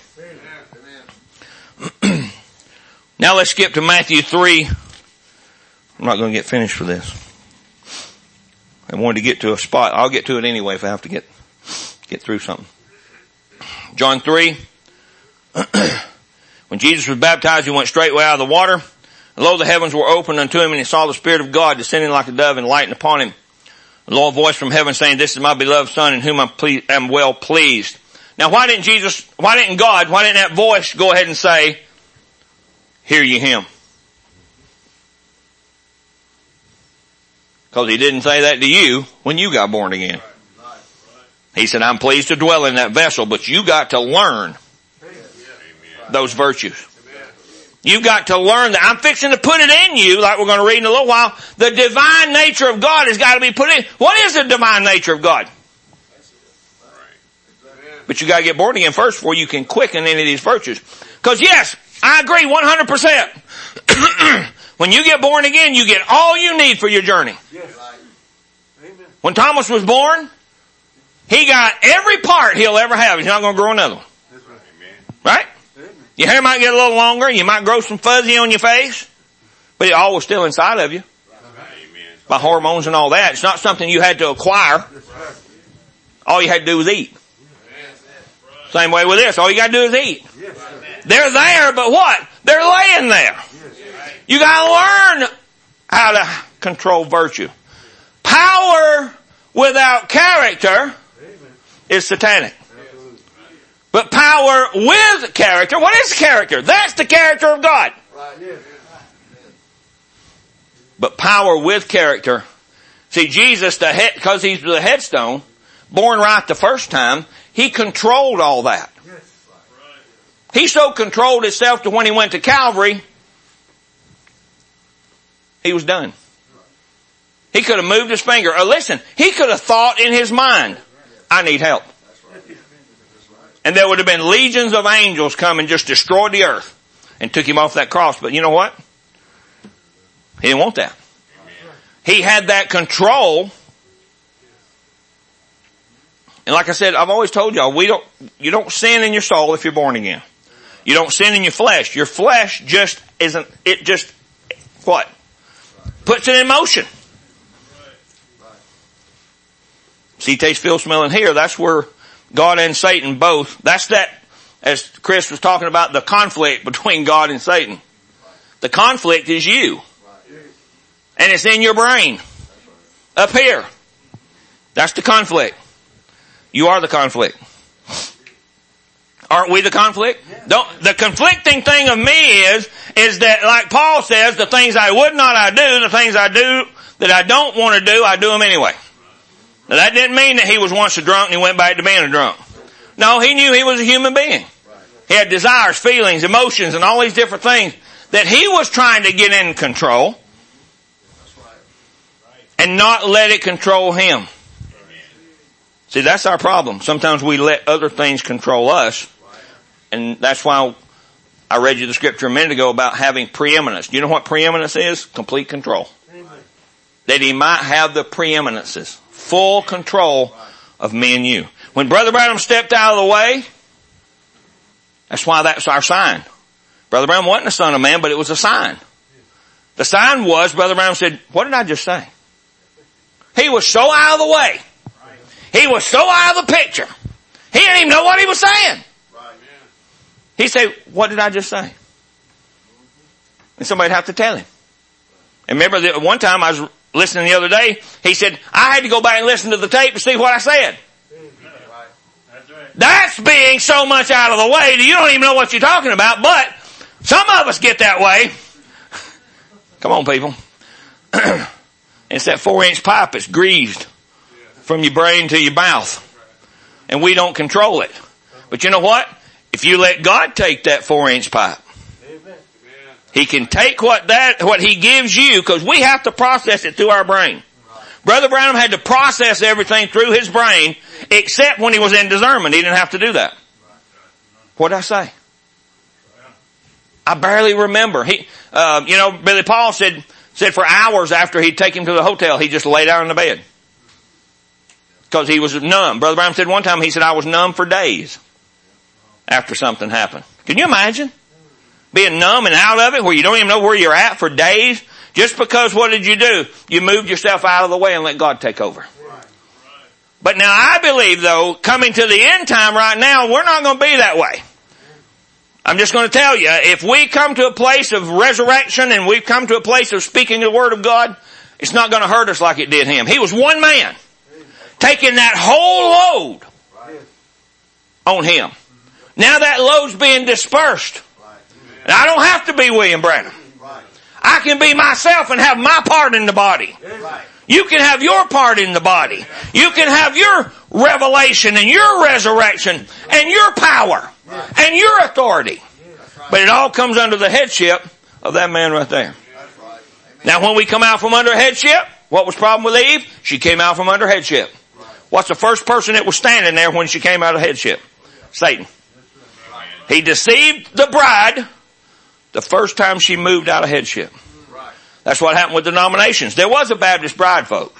Now let's skip to Matthew three. I'm not going to get finished for this. I wanted to get to a spot. I'll get to it anyway if I have to get get through something. John three. When Jesus was baptized, he went straightway out of the water. And lo, the heavens were opened unto him, and he saw the Spirit of God descending like a dove and lighting upon him. And lo, a voice from heaven saying, "This is my beloved Son, in whom I ple- am well pleased." Now, why didn't Jesus, why didn't God, why didn't that voice go ahead and say, "Hear ye him"? Because he didn't say that to you when you got born again. He said, "I'm pleased to dwell in that vessel," but you got to learn those virtues. You've got to learn that. I'm fixing to put it in you, like we're going to read in a little while. The divine nature of God has got to be put in. What is the divine nature of God? But you got to get born again first before you can quicken any of these virtues. Because yes, I agree one hundred percent. When you get born again, you get all you need for your journey. When Thomas was born, he got every part he'll ever have. He's not going to grow another one. Right? Your hair might get a little longer. You might grow some fuzzy on your face. But it all was still inside of you. By hormones and all that. It's not something you had to acquire. All you had to do was eat. Same way with this. All you got to do is eat. They're there, but what? They're laying there. You got to learn how to control virtue. Power without character is satanic. But power with character, what is character? That's the character of God. But power with character, see Jesus, the head, because he's the headstone, born right the first time, he controlled all that. He so controlled himself to when he went to Calvary, he was done. He could have moved his finger. Or listen, he could have thought in his mind, I need help. And there would have been legions of angels come and just destroyed the earth and took him off that cross. But you know what? He didn't want that. He had that control. And like I said, I've always told y'all, we don't, you don't sin in your soul if you're born again. You don't sin in your flesh. Your flesh just isn't, it just, what? Puts it in motion. See, taste, feel, smell, and hear. That's where God and Satan both, that's that, as Chris was talking about, the conflict between God and Satan. The conflict is you. And it's in your brain. up here. That's the conflict. You are the conflict. Aren't we the conflict? Don't, the conflicting thing of me is, is that like Paul says, the things I would not I do, the things I do that I don't want to do, I do them anyway. Now that didn't mean that he was once a drunk and he went back to being a drunk. No, he knew he was a human being. He had desires, feelings, emotions, and all these different things that he was trying to get in control and not let it control him. See, that's our problem. Sometimes we let other things control us. And that's why I read you the scripture a minute ago about having preeminence. Do you know what preeminence is? Complete control. Amen. That he might have the preeminences. Full control of me and you. When Brother Branham stepped out of the way, that's why that's our sign. Brother Branham wasn't the son of man, but it was a sign. The sign was, Brother Branham said, what did I just say? He was so out of the way. He was so out of the picture. He didn't even know what he was saying. He said, what did I just say? And somebody'd have to tell him. And remember that one time I was listening the other day, he said, I had to go back and listen to the tape to see what I said. That's right. That's being so much out of the way that you don't even know what you're talking about, but some of us get that way. Come on, people. It's that four inch pipe that's greased from your brain to your mouth. And we don't control it. But you know what? If you let God take that four inch pipe, Amen. He can take what that, what He gives you, because we have to process it through our brain. Right. Brother Branham had to process everything through his brain, except when he was in discernment. He didn't have to do that. What did I say? I barely remember. He, uh, you know, Billy Paul said, said for hours after he'd take him to the hotel, he just lay down in the bed. Because he was numb. Brother Branham said one time, he said, I was numb for days after something happened. Can you imagine? Being numb and out of it where you don't even know where you're at for days. Just because what did you do? You moved yourself out of the way and let God take over. Right. But now I believe though, coming to the end time right now, we're not going to be that way. I'm just going to tell you, if we come to a place of resurrection and we've come to a place of speaking the Word of God, it's not going to hurt us like it did him. He was one man taking that whole load on him. Now that load's being dispersed. And I don't have to be William Branham. I can be myself and have my part in the body. You can have your part in the body. You can have your revelation and your resurrection and your power and your authority. But it all comes under the headship of that man right there. Now when we come out from under headship, what was the problem with Eve? She came out from under headship. What's the first person that was standing there when she came out of headship? Satan. He deceived the bride the first time she moved out of headship. That's what happened with denominations. There was a Baptist bride, folks.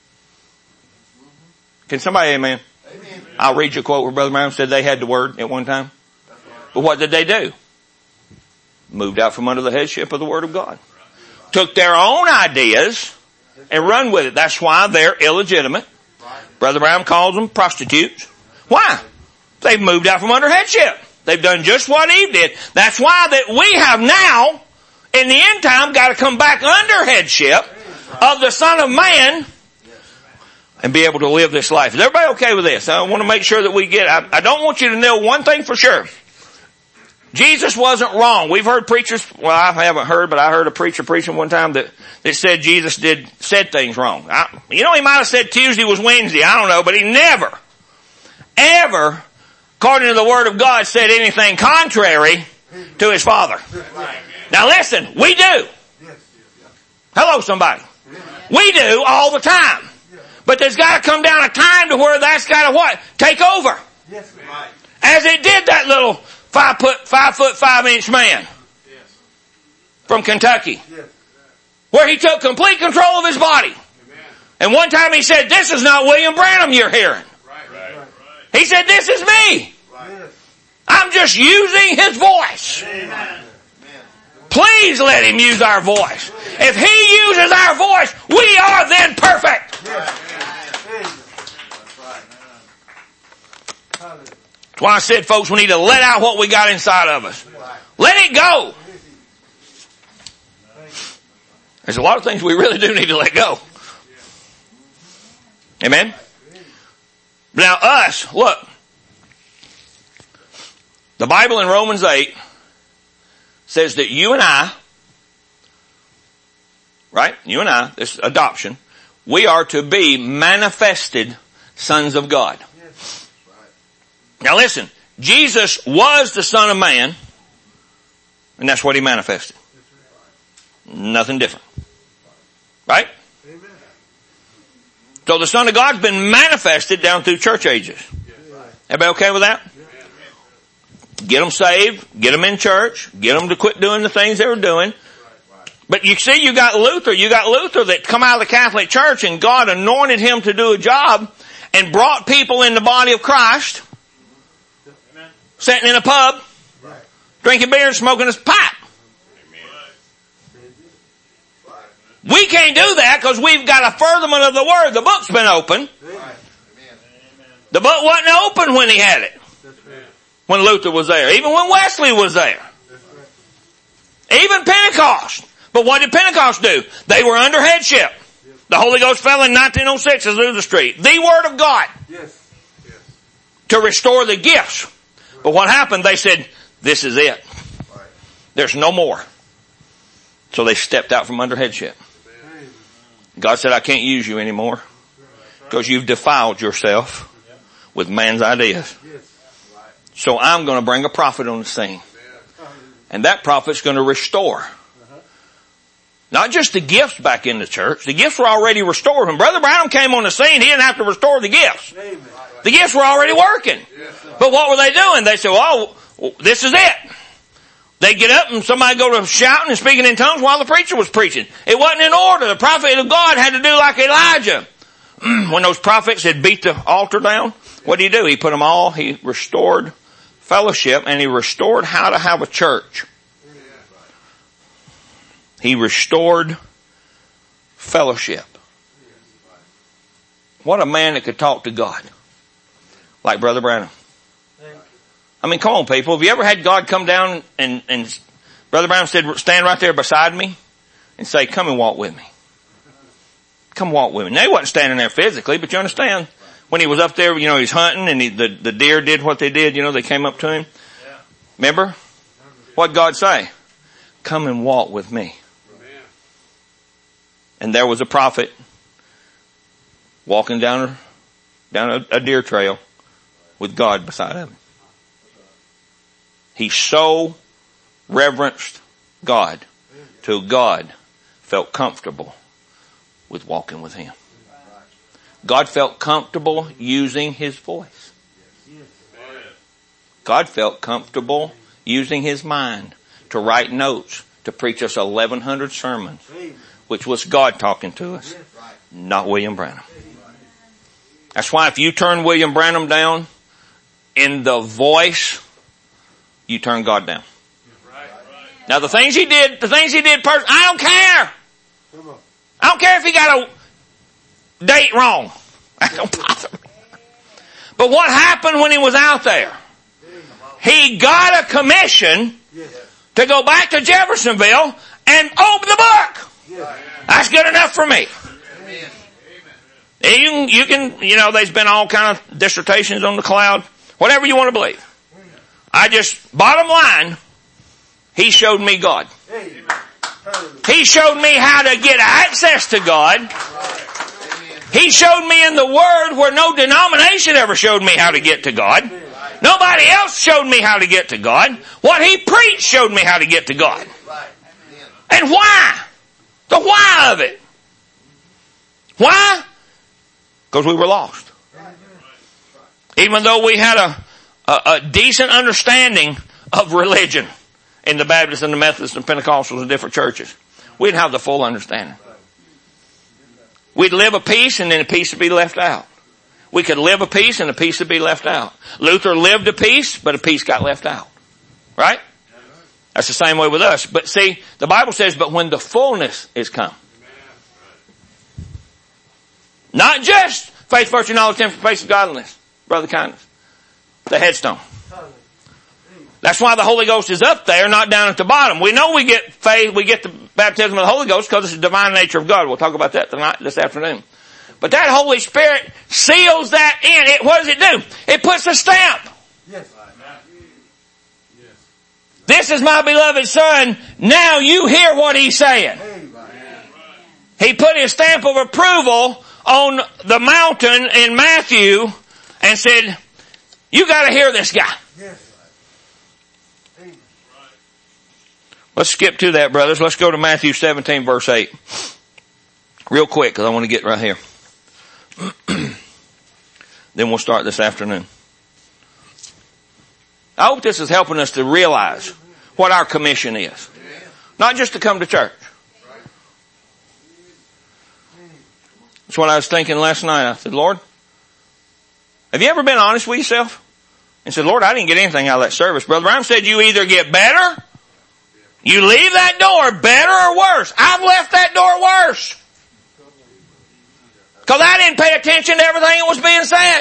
Can somebody amen? Amen. I'll read you a quote where Brother Branham said they had the word at one time. But what did they do? Moved out from under the headship of the Word of God. Took their own ideas and run with it. That's why they're illegitimate. Brother Branham calls them prostitutes. Why? They've moved out from under headship. They've done just what Eve did. That's why that we have now, in the end time, got to come back under headship of the Son of Man and be able to live this life. Is everybody okay with this? I want to make sure that we get, I, I don't want you to know one thing for sure. Jesus wasn't wrong. We've heard preachers, well I haven't heard, but I heard a preacher preaching one time that, that said Jesus did, said things wrong. I, you know, he might have said Tuesday was Wednesday, I don't know, but he never, ever, according to the Word of God, said anything contrary to his Father. Now listen, we do. Hello somebody. We do all the time. But there's got to come down a time to where that's got to what? Take over. As it did that little five foot, five foot, five inch man from Kentucky. Where he took complete control of his body. And one time he said, this is not William Branham you're hearing. He said, this is me. I'm just using his voice. Please let him use our voice. If he uses our voice, we are then perfect. That's why I said, folks, we need to let out what we got inside of us. Let it go. There's a lot of things we really do need to let go. Amen? Now us, look. The Bible in Romans eight says that you and I, right? You and I, this adoption, we are to be manifested sons of God. Now listen, Jesus was the Son of Man, and that's what he manifested. Nothing different. Right? So the Son of God's been manifested down through church ages. Everybody okay with that? Get them saved, get them in church, get them to quit doing the things they were doing. But you see, you got Luther, you got Luther that come out of the Catholic Church and God anointed him to do a job and brought people in the body of Christ, sitting in a pub, drinking beer and smoking a pipe. We can't do that because we've got a furtherment of the Word. The book's been open. The book wasn't open when he had it. When Luther was there. Even when Wesley was there. Even Pentecost. But what did Pentecost do? They were under headship. The Holy Ghost fell in nineteen oh six at Azusa Street. The Word of God. To restore the gifts. But what happened? They said, this is it. There's no more. So they stepped out from under headship. God said, I can't use you anymore because you've defiled yourself with man's ideas. So I'm going to bring a prophet on the scene. And that prophet's going to restore. Not just the gifts back in the church. The gifts were already restored. When Brother Branham came on the scene, he didn't have to restore the gifts. The gifts were already working. But what were they doing? They said, well, this is it. They get up and somebody go to shouting and speaking in tongues while the preacher was preaching. It wasn't in order. The prophet of God had to do like Elijah. When those prophets had beat the altar down, what did he do? He put them all, he restored fellowship and he restored how to have a church. He restored fellowship. What a man that could talk to God. Like Brother Branham. I mean, come on, people. Have you ever had God come down and, and Brother Branham said, stand right there beside me and say, come and walk with me. Come walk with me. Now, he wasn't standing there physically, but you understand, when he was up there, you know, he's hunting and he, the, the deer did what they did, you know, they came up to him. Remember? What'd God say? Come and walk with me. And there was a prophet walking down, down a, a deer trail with God beside him. He so reverenced God till God felt comfortable with walking with him. God felt comfortable using his voice. God felt comfortable using his mind to write notes to preach us eleven hundred sermons, which was God talking to us, not William Branham. That's why if you turn William Branham down in the voice, you turn God down. Now the things he did, the things he did personally, I don't care. I don't care if he got a date wrong. That don't bother me. But what happened when he was out there? He got a commission to go back to Jeffersonville and open the book. That's good enough for me. You can, you can, you know, there's been all kind of dissertations on the cloud. Whatever you want to believe. I just, bottom line, he showed me God. He showed me how to get access to God. He showed me in the Word where no denomination ever showed me how to get to God. Nobody else showed me how to get to God. What he preached showed me how to get to God. And why? The why of it. Why? Because we were lost. Even though we had a, a, a decent understanding of religion in the Baptists and the Methodists and Pentecostals and different churches, we didn't have the full understanding. We'd live a piece and then a piece would be left out. We could live a piece and a piece would be left out. Luther lived a piece, but a piece got left out. Right? That's the same way with us. But see, the Bible says, but when the fullness is come. Not just faith, virtue, knowledge, temperance, patience, and godliness. Brother kindness. The headstone. That's why the Holy Ghost is up there, not down at the bottom. We know we get faith, we get the baptism of the Holy Ghost because it's the divine nature of God. We'll talk about that tonight, this afternoon. But that Holy Spirit seals that in. It, what does it do? It puts a stamp. Yes. This is my beloved Son. Now you hear what He's saying. He put His stamp of approval on the mountain in Matthew and said, you got to hear this guy. Yes. Let's skip to that, brothers. Let's go to Matthew seventeen, verse eight. Real quick, because I want to get right here. Then we'll start this afternoon. I hope this is helping us to realize what our commission is. Not just to come to church. That's what I was thinking last night. I said, Lord, have you ever been honest with yourself? And said, Lord, I didn't get anything out of that service. Brother Brown said you either get better, you leave that door better or worse. I've left that door worse. Because I didn't pay attention to everything that was being said.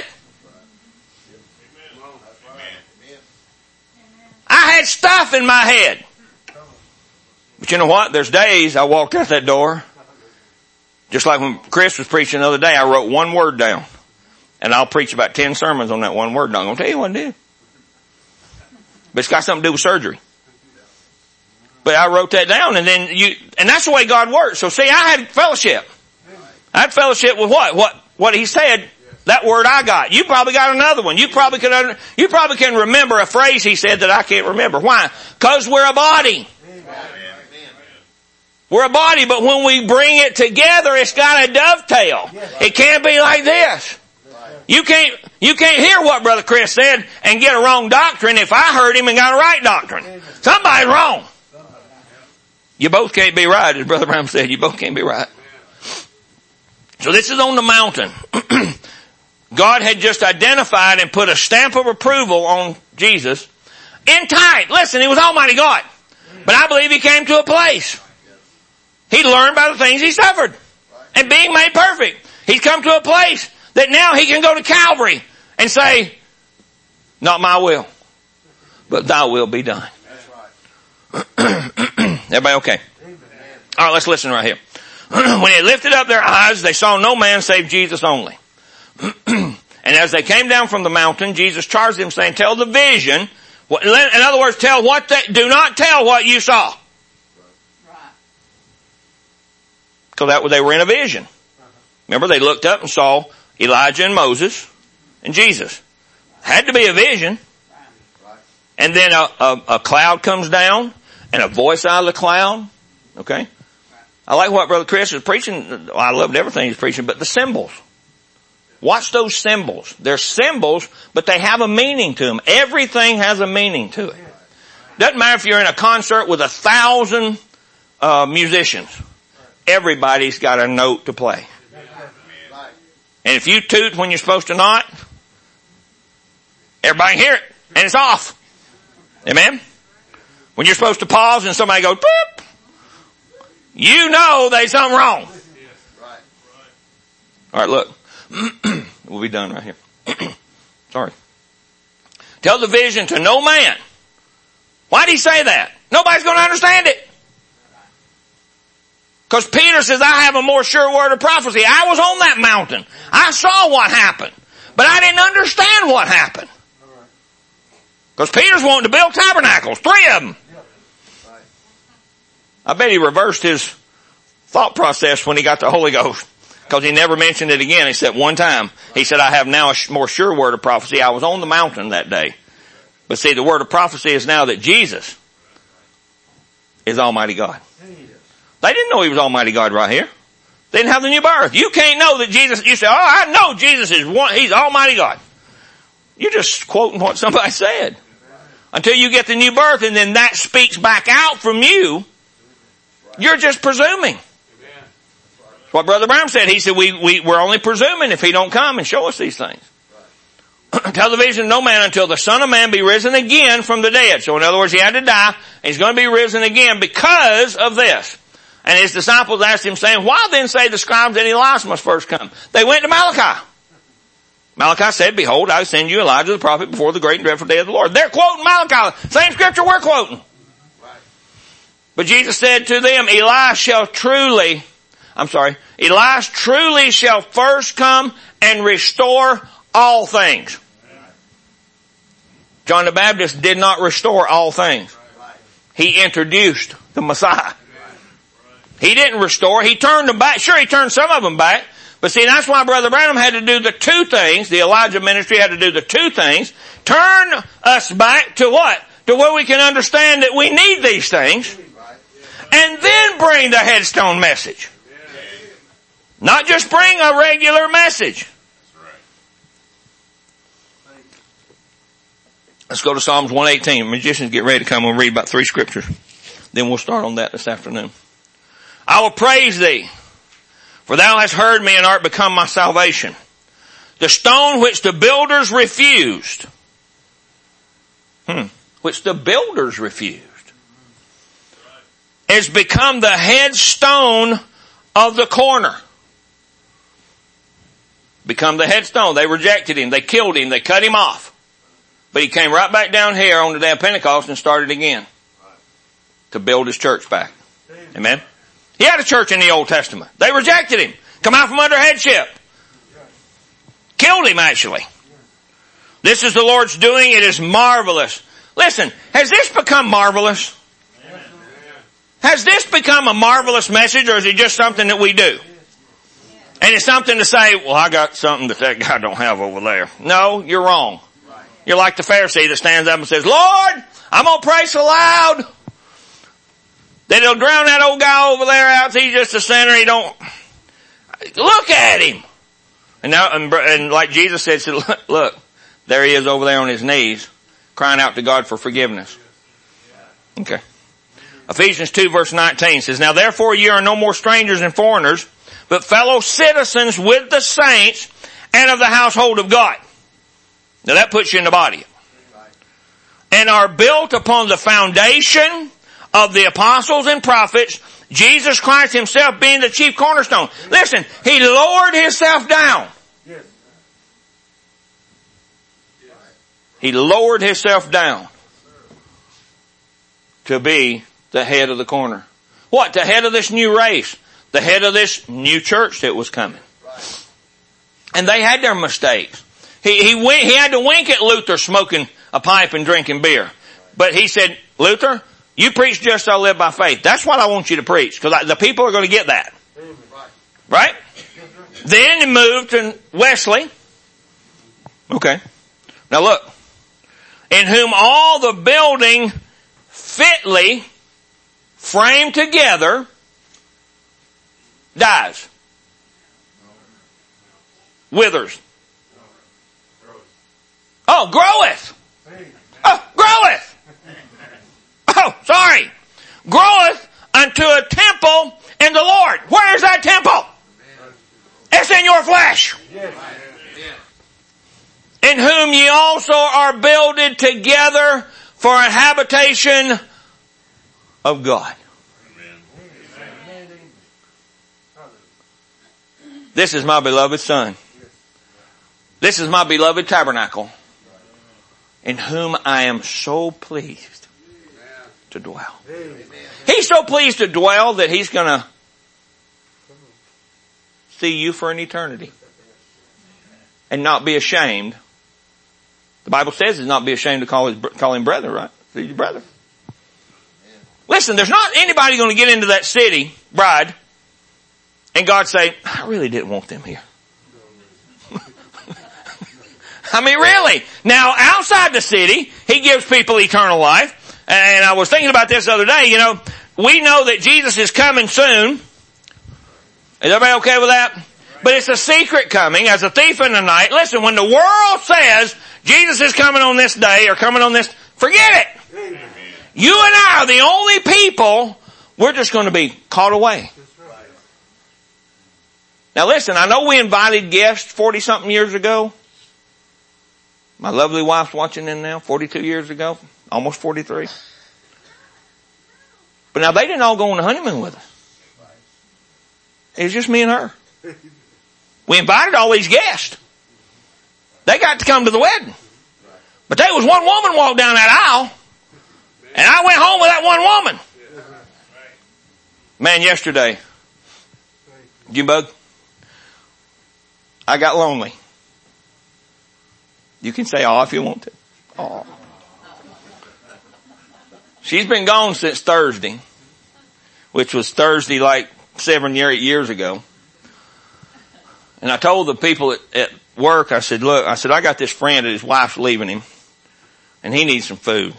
I had stuff in my head. But you know what? There's days I walked out that door. Just like when Chris was preaching the other day, I wrote one word down. And I'll preach about ten sermons on that one word. I'm going to tell you what it is. But it's got something to do with surgery. But I wrote that down, and then you, and that's the way God works. So see, I had fellowship. I had fellowship with what? What, what He said, that word I got. You probably got another one. You probably could, you probably can remember a phrase He said that I can't remember. Why? Because we're a body. We're a body, but when we bring it together, it's got a dovetail. It can't be like this. You can't, you can't hear what Brother Chris said and get a wrong doctrine if I heard him and got a right doctrine. Somebody's wrong. You both can't be right, as Brother Brown said. You both can't be right. So this is on the mountain. God had just identified and put a stamp of approval on Jesus in time. Listen, He was Almighty God. But I believe He came to a place. He learned by the things He suffered. And being made perfect. He's come to a place that now He can go to Calvary and say, not my will, but Thy will be done. Everybody okay? All right, let's listen right here. When they lifted up their eyes, they saw no man save Jesus only. And as they came down from the mountain, Jesus charged them saying, tell the vision. In other words, tell what they, do not tell what you saw. Because that they were in a vision. Remember, they looked up and saw Elijah and Moses and Jesus. Had to be a vision. And then a, a, a cloud comes down and a voice out of the cloud. Okay? I like what Brother Chris is preaching. Well, I loved everything he's preaching, but the symbols. Watch those symbols. They're symbols, but they have a meaning to them. Everything has a meaning to it. Doesn't matter if you're in a concert with a thousand uh, musicians. Everybody's got a note to play. And if you toot when you're supposed to not, everybody can hear it, and it's off. Amen? When you're supposed to pause and somebody goes, boop, you know there's something wrong. All right, look. We'll be done right here. Sorry. Tell the vision to no man. Why did He say that? Nobody's going to understand it. Because Peter says, I have a more sure word of prophecy. I was on that mountain. I saw what happened. But I didn't understand what happened. Because Peter's wanting to build tabernacles. Three of them. I bet he reversed his thought process when he got the Holy Ghost. Because he never mentioned it again except one time. He said, I have now a more sure word of prophecy. I was on the mountain that day. But see, the word of prophecy is now that Jesus is Almighty God. They didn't know He was Almighty God right here. They didn't have the new birth. You can't know that Jesus, you say, oh, I know Jesus is one, He's Almighty God. You're just quoting what somebody said. Until you get the new birth and then that speaks back out from you, you're just presuming. What Brother Brown said, he said, we, we, we're only presuming if He don't come and show us these things. Tell the vision no man until the Son of Man be risen again from the dead. So in other words, He had to die, and He's going to be risen again because of this. And His disciples asked Him saying, why then say the scribes that Elias must first come? They went to Malachi. Malachi said, behold, I send you Elijah the prophet before the great and dreadful day of the Lord. They're quoting Malachi. Same scripture we're quoting. But Jesus said to them, Elias shall truly, I'm sorry, Elias truly shall first come and restore all things. John the Baptist did not restore all things. He introduced the Messiah. He didn't restore. He turned them back. Sure, he turned some of them back. But see, that's why Brother Branham had to do the two things. The Elijah ministry had to do the two things. Turn us back to what? To where we can understand that we need these things. And then bring the headstone message. Not just bring a regular message. Let's go to Psalms one eighteen. Magicians, get ready to come. We'll read about three scriptures. Then we'll start on that this afternoon. I will praise thee, for thou hast heard me and art become my salvation. The stone which the builders refused. Hmm. Which the builders refused. Is become the headstone of the corner. Become the headstone. They rejected him. They killed him. They cut him off. But he came right back down here on the day of Pentecost and started again. To build his church back. Amen. He had a church in the Old Testament. They rejected him. Come out from under headship. Killed him actually. This is the Lord's doing. It is marvelous. Listen, has this become marvelous? Has this become a marvelous message, or is it just something that we do? And it's something to say, well, I got something that that guy don't have over there. No, you're wrong. You're like the Pharisee that stands up and says, Lord, I'm going to pray so loud that it'll drown that old guy over there out. He's just a sinner. He don't, look at him. And now, and, and like Jesus said, said, look, look, there he is over there on his knees, crying out to God for forgiveness. Okay. Ephesians two verse nineteen says, now therefore ye are no more strangers and foreigners, but fellow citizens with the saints and of the household of God. Now that puts you in the body. And are built upon the foundation of the apostles and prophets, Jesus Christ himself being the chief cornerstone. Listen, he lowered himself down. He lowered himself down to be the head of the corner. What? The head of this new race. The head of this new church that was coming. And they had their mistakes. He, he, went, he had to wink at Luther smoking a pipe and drinking beer. But he said, Luther, you preach just so I live by faith. That's what I want you to preach, because the people are going to get that. Right? Then he moved to Wesley. Okay. Now look. In whom all the building fitly framed together dies. Withers. Oh, groweth. Oh, groweth. Oh, sorry. Groweth unto a temple in the Lord. Where is that temple? It's in your flesh. In whom ye also are builded together for an habitation of God. This is my beloved Son. This is my beloved tabernacle, in whom I am so pleased to dwell. He's so pleased to dwell that he's going to see you for an eternity and not be ashamed. The Bible says he's not be ashamed to call his call him brother, right? See your brother. Listen, there's not anybody going to get into that city, bride, and God say, I really didn't want them here. I mean, really. Now, outside the city, he gives people eternal life. And I was thinking about this the other day, you know, we know that Jesus is coming soon. Is everybody okay with that? But it's a secret coming, as a thief in the night. Listen, when the world says Jesus is coming on this day or coming on this, forget it. Amen. You and I are the only people, we're just going to be caught away. Now listen, I know we invited guests forty something years ago. My lovely wife's watching in now, forty-two years ago, almost forty-three. But now they didn't all go on the honeymoon with us. It was just me and her. We invited all these guests. They got to come to the wedding. But there was one woman walked down that aisle, and I went home with that one woman. Man, yesterday, June bug, I got lonely. You can say, oh, if you want to. Oh. She's been gone since Thursday, which was Thursday like seven or eight years ago. And I told the people at, at work, I said, look, I said, I got this friend that his wife's leaving him and he needs some food.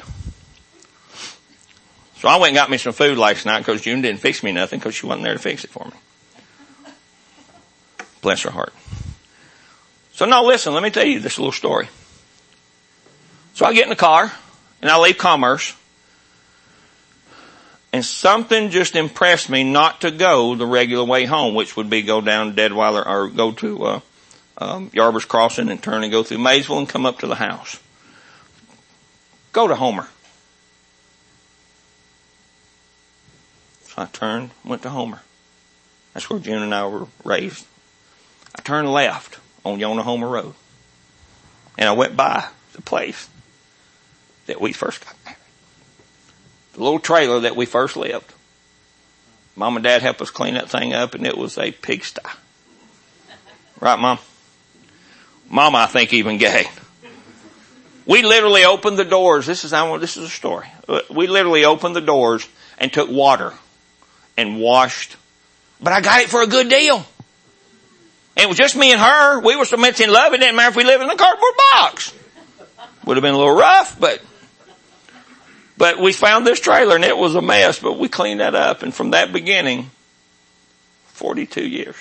So I went and got me some food last night because June didn't fix me nothing because she wasn't there to fix it for me. Bless her heart. So now listen, let me tell you this little story. So I get in the car and I leave Commerce and something just impressed me not to go the regular way home, which would be go down Deadweiler or go to, uh, um, Yarborough Crossing and turn and go through Maysville and come up to the house. Go to Homer. So I turned, went to Homer. That's where June and I were raised. I turned left on Yonah Homer Road. And I went by the place that we first got married. The little trailer that we first lived. Mom and Dad helped us clean that thing up and it was a pigsty. Right, Mom? Mama, I think, even gay. We literally opened the doors. This is, I want, this is a story. We literally opened the doors and took water and washed. But I got it for a good deal. It was just me and her. We were so much in love, it didn't matter if we lived in a cardboard box. Would have been a little rough, but, but we found this trailer and it was a mess, but we cleaned that up. And from that beginning, forty-two years.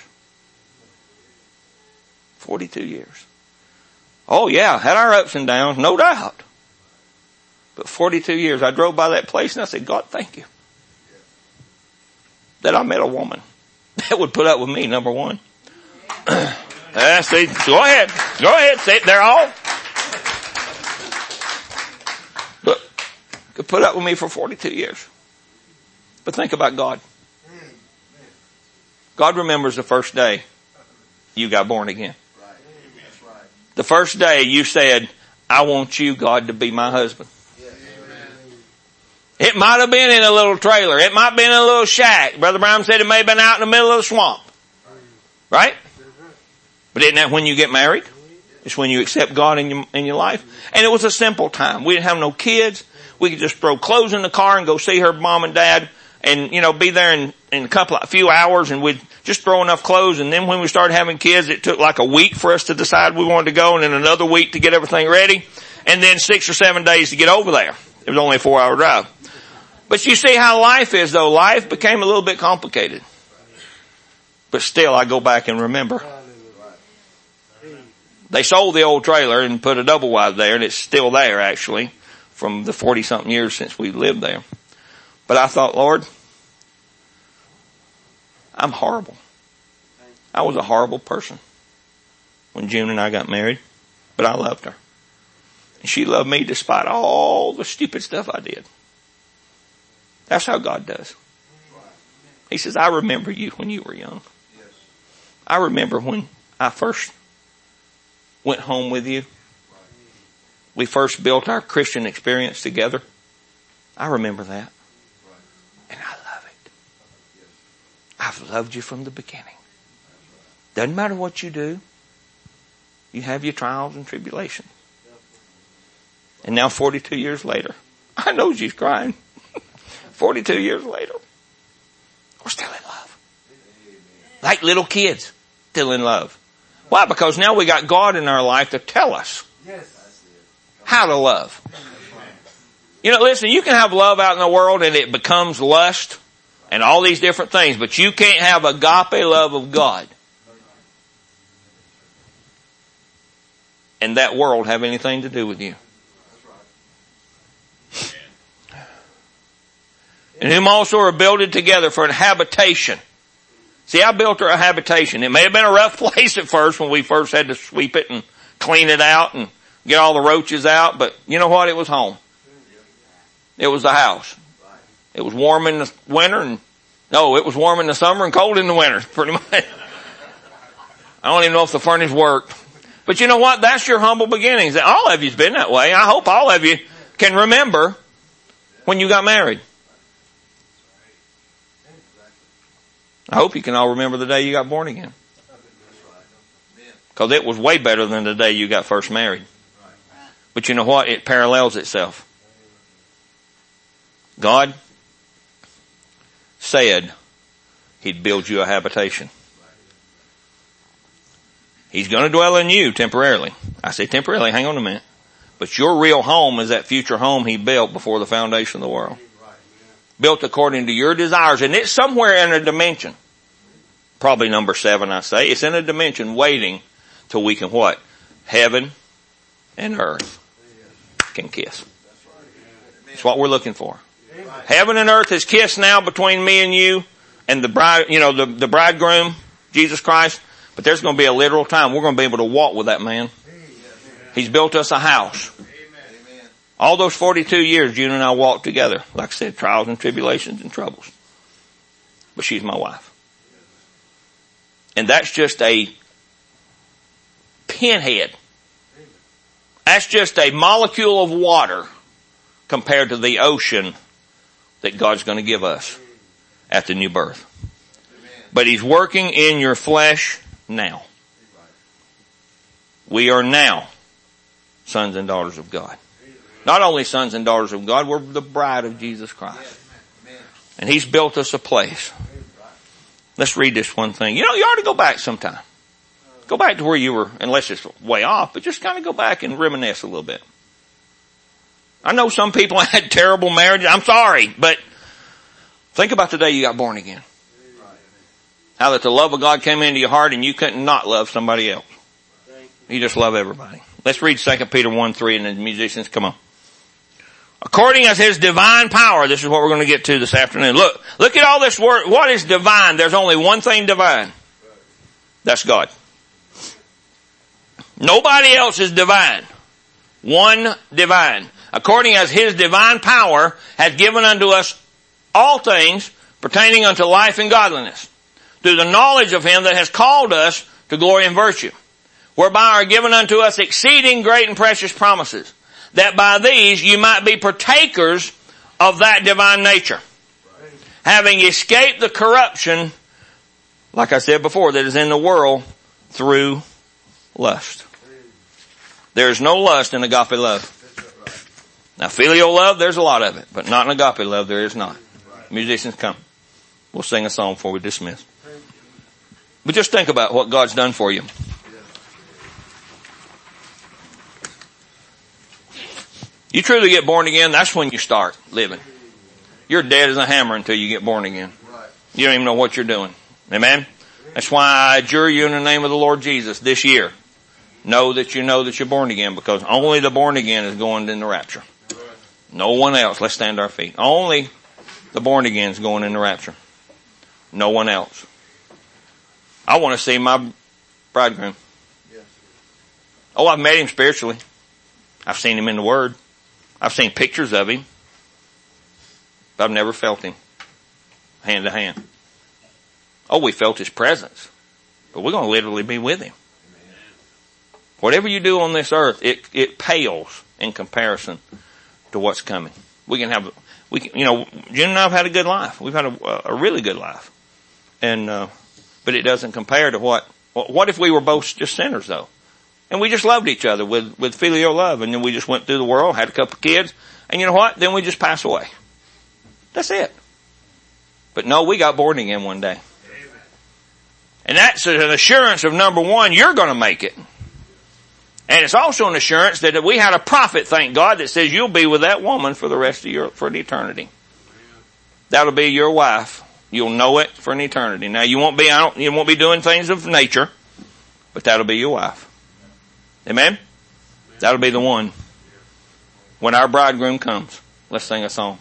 forty-two years. Oh yeah, had our ups and downs, no doubt. But forty-two years, I drove by that place and I said, God, thank you that I met a woman that would put up with me, number one. uh, see, go ahead. Go ahead. See, they're all. But could put up with me for forty-two years. But think about God. God remembers the first day you got born again. The first day you said, I want you, God, to be my husband. It might have been in a little trailer. It might have been in a little shack. Brother Brown said it may have been out in the middle of the swamp. Right? But isn't that when you get married? It's when you accept God in your, in your life. And it was a simple time. We didn't have no kids. We could just throw clothes in the car and go see her mom and dad and, you know, be there in, in a couple, a few hours and we'd just throw enough clothes. And then when we started having kids, it took like a week for us to decide we wanted to go and then another week to get everything ready. And then six or seven days to get over there. It was only a four hour drive. But you see how life is though. Life became a little bit complicated. But still I go back and remember. They sold the old trailer and put a double wide there and it's still there actually from the forty something years since we lived there. But I thought, Lord, I'm horrible. I was a horrible person when June and I got married, but I loved her. And she loved me despite all the stupid stuff I did. That's how God does. He says, I remember you when you were young. I remember when I first went home with you. We first built our Christian experience together. I remember that. And I love it. I've loved you from the beginning. Doesn't matter what you do. You have your trials and tribulations. And now forty-two years later, I know she's crying. forty-two years later, we're still in love. Like little kids, still in love. Why? Because now we got God in our life to tell us how to love. You know, listen, you can have love out in the world and it becomes lust and all these different things, but you can't have agape love of God and that world have anything to do with you. In whom also are builded together for an habitation. See, I built her a habitation. It may have been a rough place at first when we first had to sweep it and clean it out and get all the roaches out, but you know what? It was home. It was the house. It was warm in the winter and, no, it was warm in the summer and cold in the winter, pretty much. I don't even know if the furnace worked. But you know what? That's your humble beginnings. All of you's been that way. I hope all of you can remember when you got married. I hope you can all remember the day you got born again. Because it was way better than the day you got first married. But you know what? It parallels itself. God said He'd build you a habitation. He's going to dwell in you temporarily. I say temporarily, hang on a minute. But your real home is that future home He built before the foundation of the world. Built according to your desires. And it's somewhere in a dimension. Probably number seven, I say. It's in a dimension waiting till we can what? Heaven and earth can kiss. That's what we're looking for. Heaven and earth has kissed now between me and you and the bride, you know, the, the bridegroom, Jesus Christ. But there's going to be a literal time we're going to be able to walk with that man. He's built us a house. All those forty-two years, June and I walked together. Like I said, trials and tribulations and troubles. But she's my wife. And that's just a pinhead. That's just a molecule of water compared to the ocean that God's going to give us at the new birth. But He's working in your flesh now. We are now sons and daughters of God. Not only sons and daughters of God, we're the bride of Jesus Christ. And He's built us a place. Let's read this one thing. You know, you ought to go back sometime. Go back to where you were, unless it's way off, but just kind of go back and reminisce a little bit. I know some people had terrible marriages. I'm sorry, but think about the day you got born again. How that the love of God came into your heart and you couldn't not love somebody else. You just love everybody. Let's read Second Peter one three, and the musicians, come on. According as His divine power, this is what we're going to get to this afternoon. Look, look at all this word. What is divine? There's only one thing divine. That's God. Nobody else is divine. One divine. According as His divine power has given unto us all things pertaining unto life and godliness, through the knowledge of Him that has called us to glory and virtue, whereby are given unto us exceeding great and precious promises, that by these you might be partakers of that divine nature, having escaped the corruption, like I said before, that is in the world through lust. There is no lust in agape love. Now, filial love, there's a lot of it, but not in agape love, there is not. Musicians, come. We'll sing a song before we dismiss. But just think about what God's done for you. You truly get born again, that's when you start living. You're dead as a hammer until you get born again. You don't even know what you're doing. Amen? That's why I adjure you in the name of the Lord Jesus this year. Know that you know that you're born again, because only the born again is going in the rapture. No one else. Let's stand to our feet. Only the born again is going in the rapture. No one else. I want to see my bridegroom. Oh, I've met him spiritually. I've seen him in the Word. I've seen pictures of him. But I've never felt him hand to hand. Oh, we felt His presence. But we're going to literally be with Him. Whatever you do on this earth, it, it pales in comparison to what's coming. We can have, we can, you know, Jen and I have had a good life. We've had a, a really good life. And, uh, but it doesn't compare to what, what if we were both just sinners though? And we just loved each other with, with filial love, and then we just went through the world, had a couple of kids, and you know what? Then we just pass away. That's it. But no, we got born again one day. And that's an assurance of, number one, you're going to make it. And it's also an assurance that we had a prophet, thank God, that says you'll be with that woman for the rest of your, for an eternity. That'll be your wife. You'll know it for an eternity. Now you won't be out, you won't be doing things of nature, but that'll be your wife. Amen? That'll be the one. When our bridegroom comes, let's sing a song.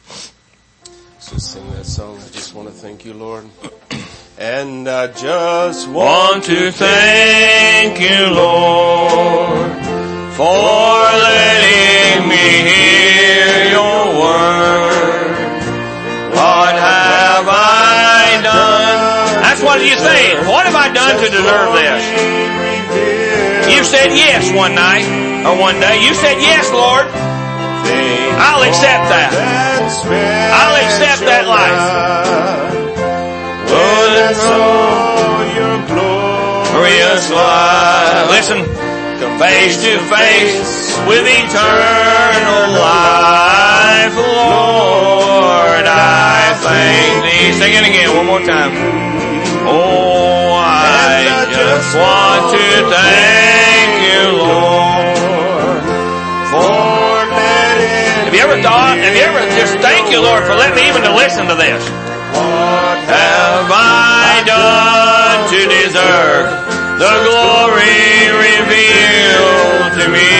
So sing that song. I just want to thank you, Lord. And I just want to thank you, Lord, for letting me hear your word. What have I done? That's what you think. What have I done to deserve this? You said yes one night, or one day. You said yes, Lord. I'll accept that. I'll accept that life. and saw your glorious light. Listen, face to face with eternal life, Lord, I thank thee. Sing it again one more time. Oh, I just want to thank you, Lord, for letting. Have you ever thought, have you ever just thank you, Lord, for letting me even to listen to this? What have I done to deserve the glory revealed to me?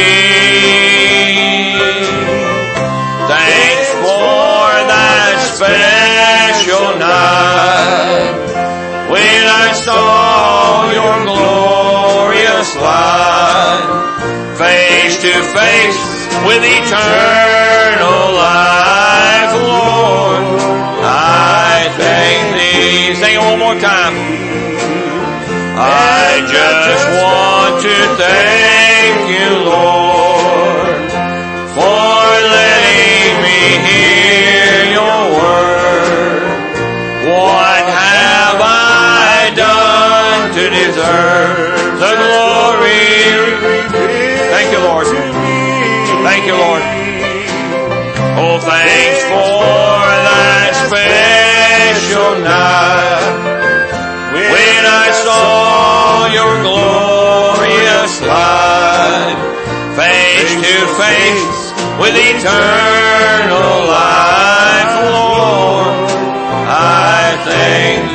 Thanks for that special night when I saw your glorious light, face to face with eternal life, Lord, I thank thee. Sing it one more time. I just want to thank you, Lord, for letting me hear your word. What have I done to deserve the glory? Thank you, Lord. Thank you, Lord. Oh, thanks for that special night when I saw your glorious light, face to face with eternal life, Lord, I thank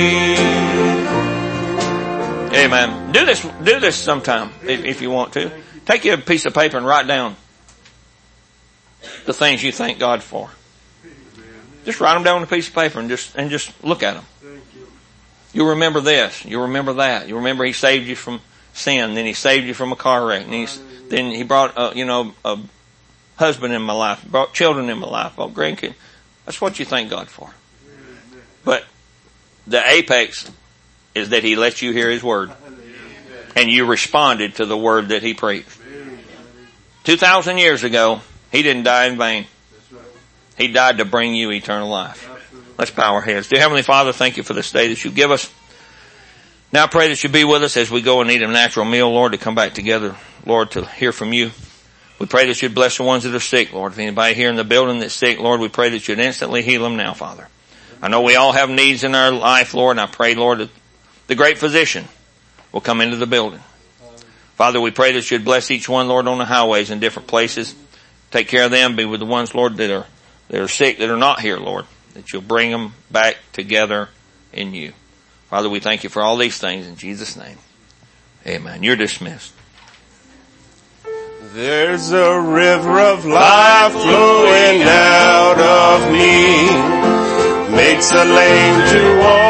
thee. Amen. Do this, do this sometime if, if you want to. Take you a piece of paper and write down the things you thank God for. Just write them down on a piece of paper and just, and just look at them. You'll remember this. You'll remember that. You'll remember He saved you from sin. Then He saved you from a car wreck. And he's, then He brought, uh, you know, a husband in my life, brought children in my life, brought grandkids. That's what you thank God for. But the apex is that He let you hear His word. And you responded to the word that He preached. Two thousand years ago, He didn't die in vain. He died to bring you eternal life. Let's bow our heads. Dear Heavenly Father, thank you for this day that you give us. Now I pray that you be with us as we go and eat a natural meal, Lord, to come back together, Lord, to hear from you. We pray that you'd bless the ones that are sick, Lord. If anybody here in the building that's sick, Lord, we pray that you'd instantly heal them now, Father. I know we all have needs in our life, Lord, and I pray, Lord, that the great physician will come into the building. Father, we pray that you'd bless each one, Lord, on the highways in different places. Take care of them. Be with the ones, Lord, that are, that are sick, that are not here, Lord, that you'll bring them back together in you. Father, we thank you for all these things in Jesus' name. Amen. You're dismissed. There's a river of life flowing out of me, makes a lane to walk.